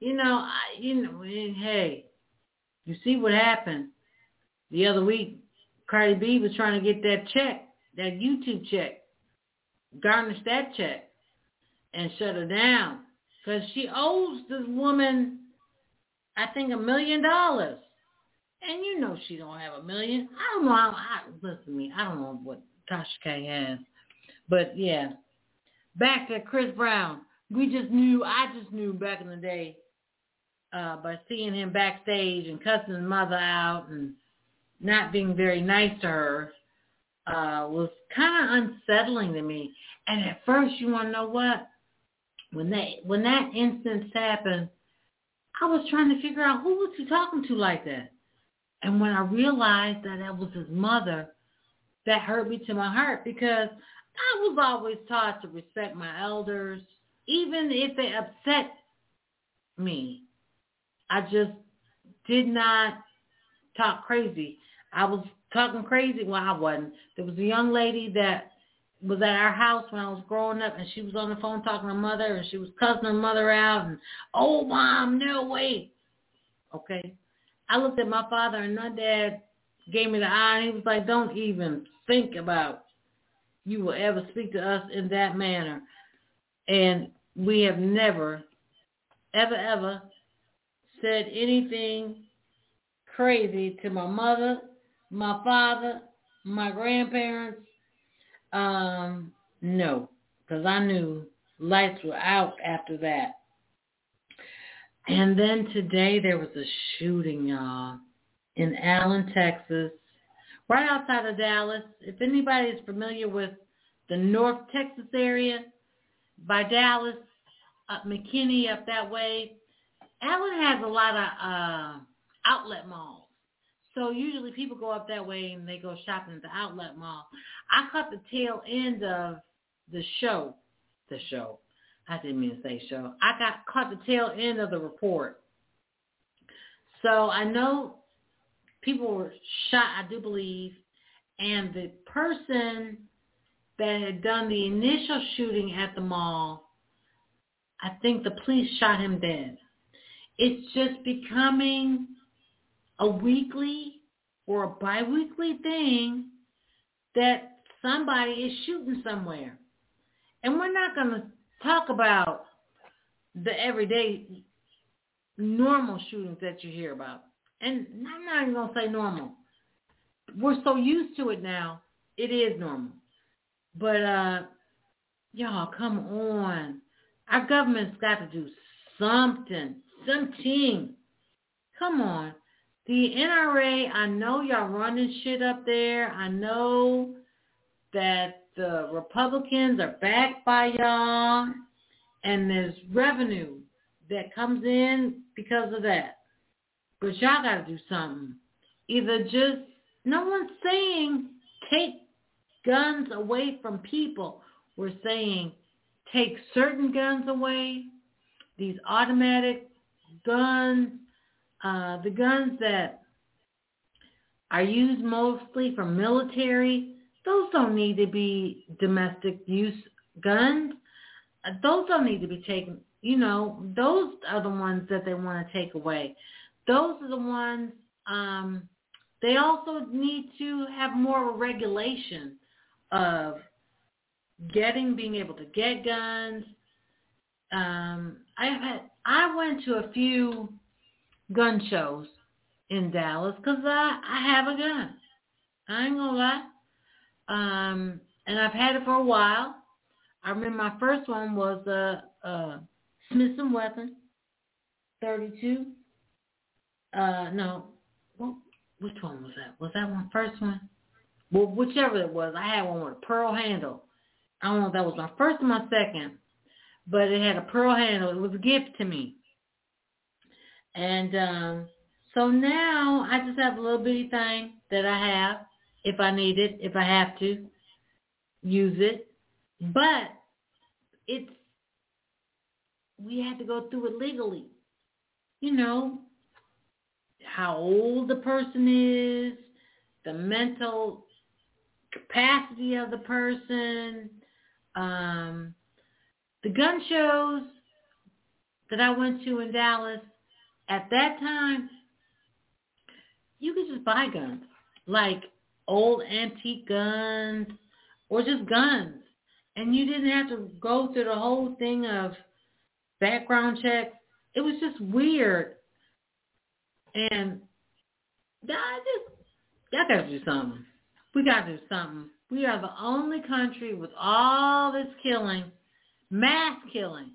hey, you see what happened the other week. Cardi B was trying to get that check, that YouTube check, garnish that check, and shut her down. Because she owes this woman, I think, $1 million. And she don't have $1 million. I don't know. Listen to me. I don't know what Tasha K has. But, yeah. Back to Chris Brown. I just knew back in the day by seeing him backstage and cussing his mother out and not being very nice to her was kind of unsettling to me. And at first, you want to know what? When that instance happened, I was trying to figure out who was he talking to like that. And when I realized that was his mother, that hurt me to my heart, because I was always taught to respect my elders, even if they upset me. I just did not talk crazy. I was talking crazy. Well, I wasn't. There was a young lady that was at our house when I was growing up, and she was on the phone talking to her mother, and she was cussing her mother out, and, oh, Mom, no, wait. Okay. I looked at my father, and my dad gave me the eye, and he was like, don't even think about you will ever speak to us in that manner. And we have never, ever said anything crazy to my mother, my father, my grandparents. No, because I knew lights were out after that. And then today there was a shooting, y'all, in Allen, Texas, right outside of Dallas. If anybody is familiar with the North Texas area, by Dallas, up McKinney, up that way, Allen has a lot of outlet malls. So usually people go up that way and they go shopping at the outlet mall. I caught the tail end of the show. I didn't mean to say show. I caught the tail end of the report. So I know people were shot, I do believe, and the person that had done the initial shooting at the mall, I think the police shot him dead. It's just becoming a weekly or a bi-weekly thing that somebody is shooting somewhere. And we're not going to talk about the everyday normal shootings that you hear about. And I'm not even going to say normal. We're so used to it now, it is normal. But, y'all, come on. Our government's got to do something. Come on. The NRA, I know y'all running shit up there. I know that the Republicans are backed by y'all, and there's revenue that comes in because of that. But y'all got to do something. Either just, no one's saying take guns away from people. We're saying take certain guns away, these automatic guns, the guns that are used mostly for military, those don't need to be domestic use guns. Those don't need to be taken, those are the ones that they want to take away. Those are the ones, they also need to have more of a regulation of being able to get guns. I went to a few gun shows in Dallas because I have a gun. I ain't gonna lie. And I've had it for a while. I remember my first one was a Smith & Wesson 32. No, which one was that? Was that one first one? Well, whichever it was, I had one with a pearl handle. I don't know if that was my first or my second, but it had a pearl handle. It was a gift to me. And so now I just have a little bitty thing that I have if I need it, if I have to use it. But we had to go through it legally. How old the person is, the mental capacity of the person. The gun shows that I went to in Dallas, at that time, you could just buy guns, like old antique guns or just guns. And you didn't have to go through the whole thing of background checks. It was just weird. And y'all got to do something. We got to do something. We are the only country with all this killing, mass killing.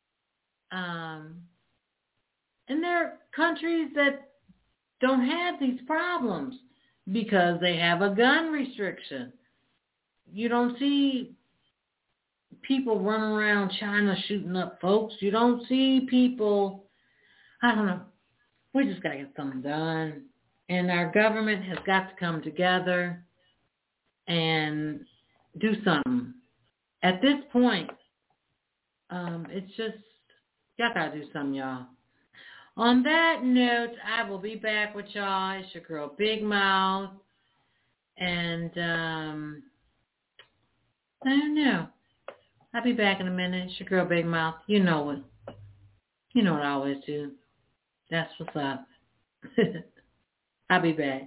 And there are countries that don't have these problems because they have a gun restriction. You don't see people running around China shooting up folks. You don't see people, I don't know. We just got to get something done. And our government has got to come together and do something. At this point, it's just, y'all got to do something, y'all. On that note, I will be back with y'all. It's your girl, Big Mouth. And I don't know. I'll be back in a minute. It's your girl, Big Mouth. You know it. You know what I always do. That's what's up. I'll be back.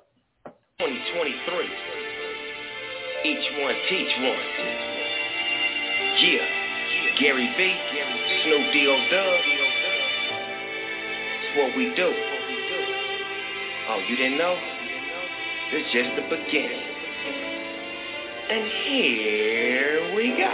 2023. Each one teach one. Yeah. Gary V. Snoop D.O. Dub. It's what we do. Oh, you didn't know? It's just the beginning. And here we go.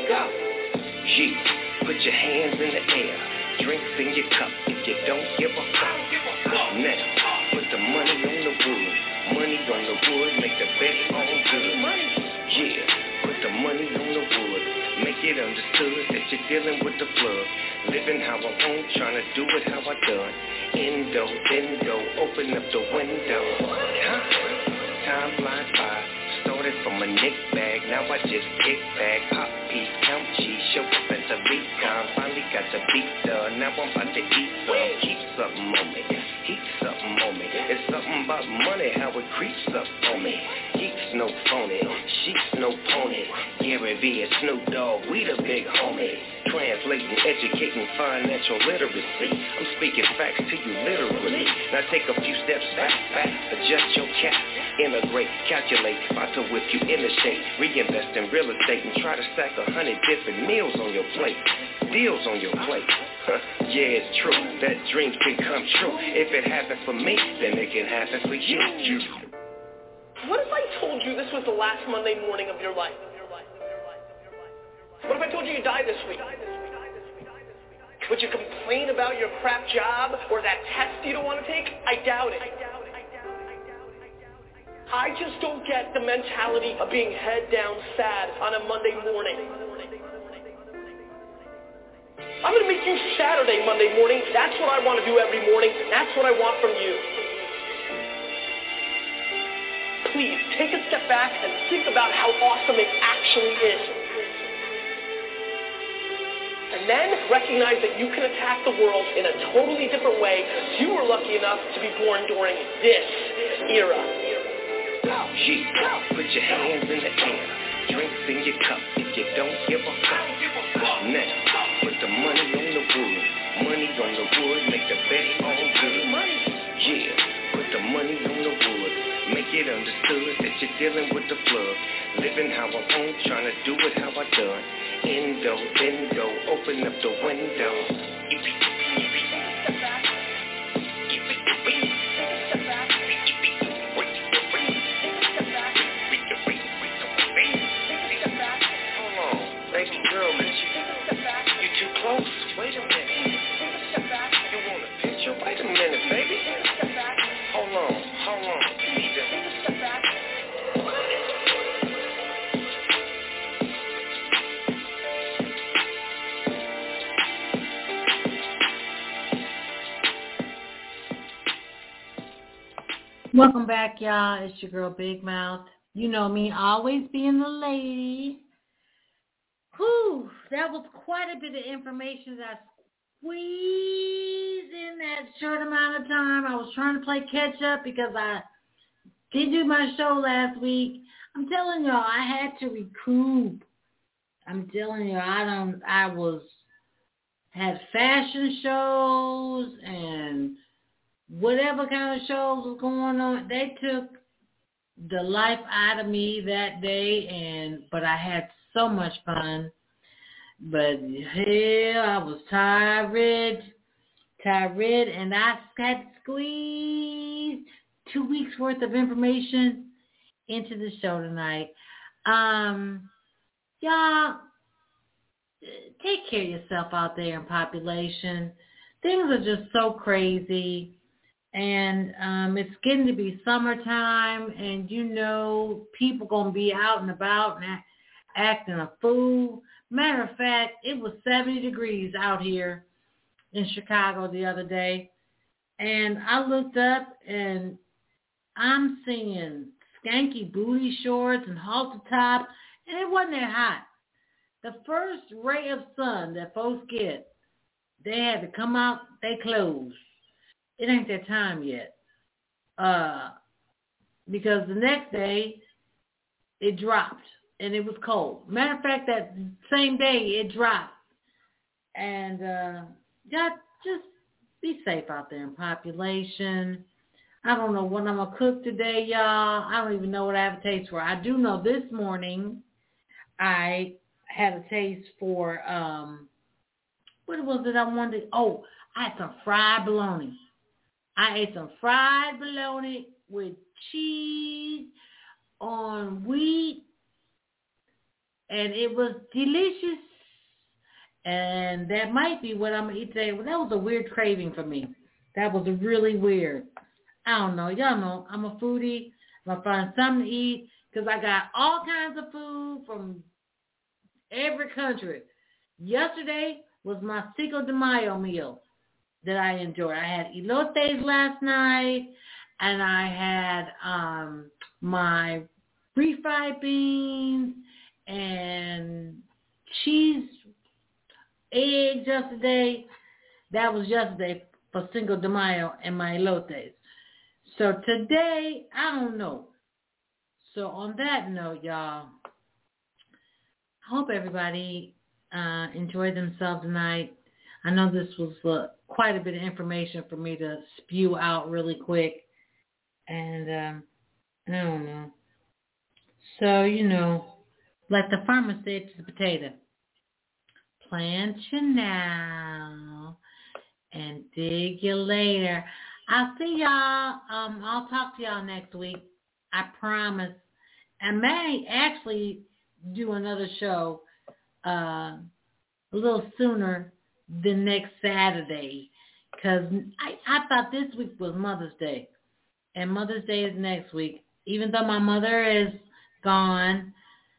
Yeah. Put your hands in the air. Drinks in your cup if you don't give a fuck. Now, put the money on the wood. Money on the wood, make the bet on good. Yeah, put the money on the wood. Make it understood that you're dealing with the flood. Living how I want, trying to do it how I done. Endo, open up the window. Time flies by. Started from a Nick bag, now I just kick back. Pop piece, count cheese, show up at the recon. Finally got the beat done, now I'm about to eat some. Keep something on me, heat something on me. It's something about money, how it creeps up on me. Heaps no phony, sheets no pony. Gary V and Snoop Dogg, we the big homie. Translating, educating financial literacy. I'm speaking facts to you literally. Now take a few steps back, adjust your cap. Integrate, calculate, about to whip you in the shape. Reinvest in real estate and try to stack 100 different meals on your plate. Deals on your plate. Yeah, it's true, that dreams can come true. If it happened for me, then it can happen for you. What if I told you this was the last Monday morning of your life? What if I told you you died this week? Would you complain about your crap job or that test you don't want to take? I doubt it. I just don't get the mentality of being head down sad on a Monday morning. I'm going to make you Saturday, Monday morning. That's what I want to do every morning. That's what I want from you. Please, take a step back and think about how awesome it actually is. And then recognize that you can attack the world in a totally different way. You were lucky enough to be born during this era. Yeah, put your hands in the air. Drinks in your cup if you don't give a fuck. Now, put the money on the wood. Money on the wood, make the bet on good. Yeah, put the money on the wood. Make it understood that you're dealing with the flood. Living how I want, trying to do it how I done. Endo, open up the window. Hold on, baby girl, you too close. Wait a minute. You want a picture? Wait a minute, baby. Hold on. Welcome back, y'all. It's your girl, Big Mouth. You know me, always being the lady. Whew, that was quite a bit of information that I squeezed in that short amount of time. I was trying to play catch up because I didn't do my show last week. I'm telling y'all, I had to recoup. I'm telling you, had fashion shows and whatever kind of shows was going on. They took the life out of me that day, but I had so much fun. But hell, I was tired, and I had to squeeze 2 weeks worth of information into the show tonight. Y'all, take care of yourself out there in population. Things are just so crazy. And it's getting to be summertime, and people going to be out and about and acting a fool. Matter of fact, it was 70 degrees out here in Chicago the other day, and I looked up, and I'm seeing skanky booty shorts and halter top, and it wasn't that hot. The first ray of sun that folks get, they had to come out their clothes. It ain't that time yet. Because the next day, it dropped and it was cold. Matter of fact, that same day it dropped. And y'all just be safe out there in population. I don't know what I'm going to cook today, y'all. I don't even know what I have a taste for. I do know this morning I had a taste for, what was it I wanted? Oh, I had some fried bologna. I ate some fried bologna with cheese on wheat, and it was delicious. And that might be what I'm going to eat today. Well, that was a weird craving for me. That was really weird. I don't know. Y'all know I'm a foodie. I'm going to find something to eat because I got all kinds of food from every country. Yesterday was my Cinco de Mayo meal that I enjoyed. I had elotes last night, and I had my refried beans and cheese eggs yesterday. That was yesterday for Cinco de Mayo and my elotes. So today, I don't know. So on that note, y'all, I hope everybody enjoyed themselves tonight. I know this was quite a bit of information for me to spew out really quick. And I don't know. So, like the farmer said to the potato, plant you now and dig you later. I'll see y'all. I'll talk to y'all next week. I promise. I may actually do another show a little sooner than next Saturday, because I thought this week was Mother's Day, and Mother's Day is next week. Even though my mother is gone,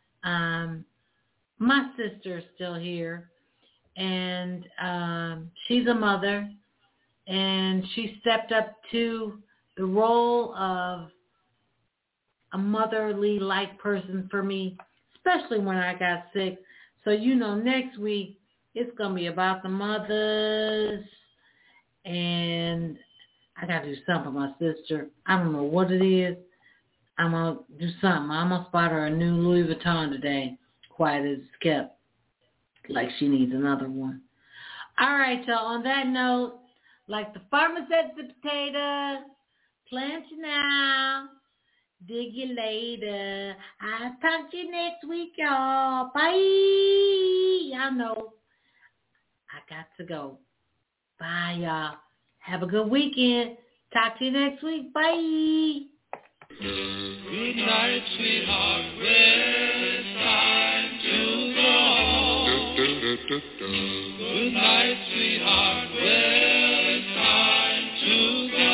my sister is still here, and she's a mother, and she stepped up to the role of a motherly-like person for me, especially when I got sick. So, next week, it's going to be about the mothers, and I got to do something for my sister. I don't know what it is. I'm going to do something. I'm going to spot her a new Louis Vuitton today, quiet as it's kept, like she needs another one. All right, y'all, on that note, like the farmer said to the potato, plant you now, dig you later. I'll talk to you next week, y'all. Bye. Y'all know I got to go. Bye, y'all. Have a good weekend. Talk to you next week. Bye. Good night, sweetheart. Well, it's time to go home. Good night, sweetheart. Well, it's time to go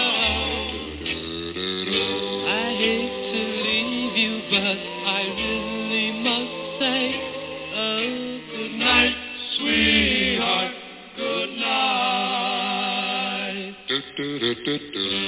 home. I hate to leave you, but I really must say, oh, good night, sweetheart. Good night.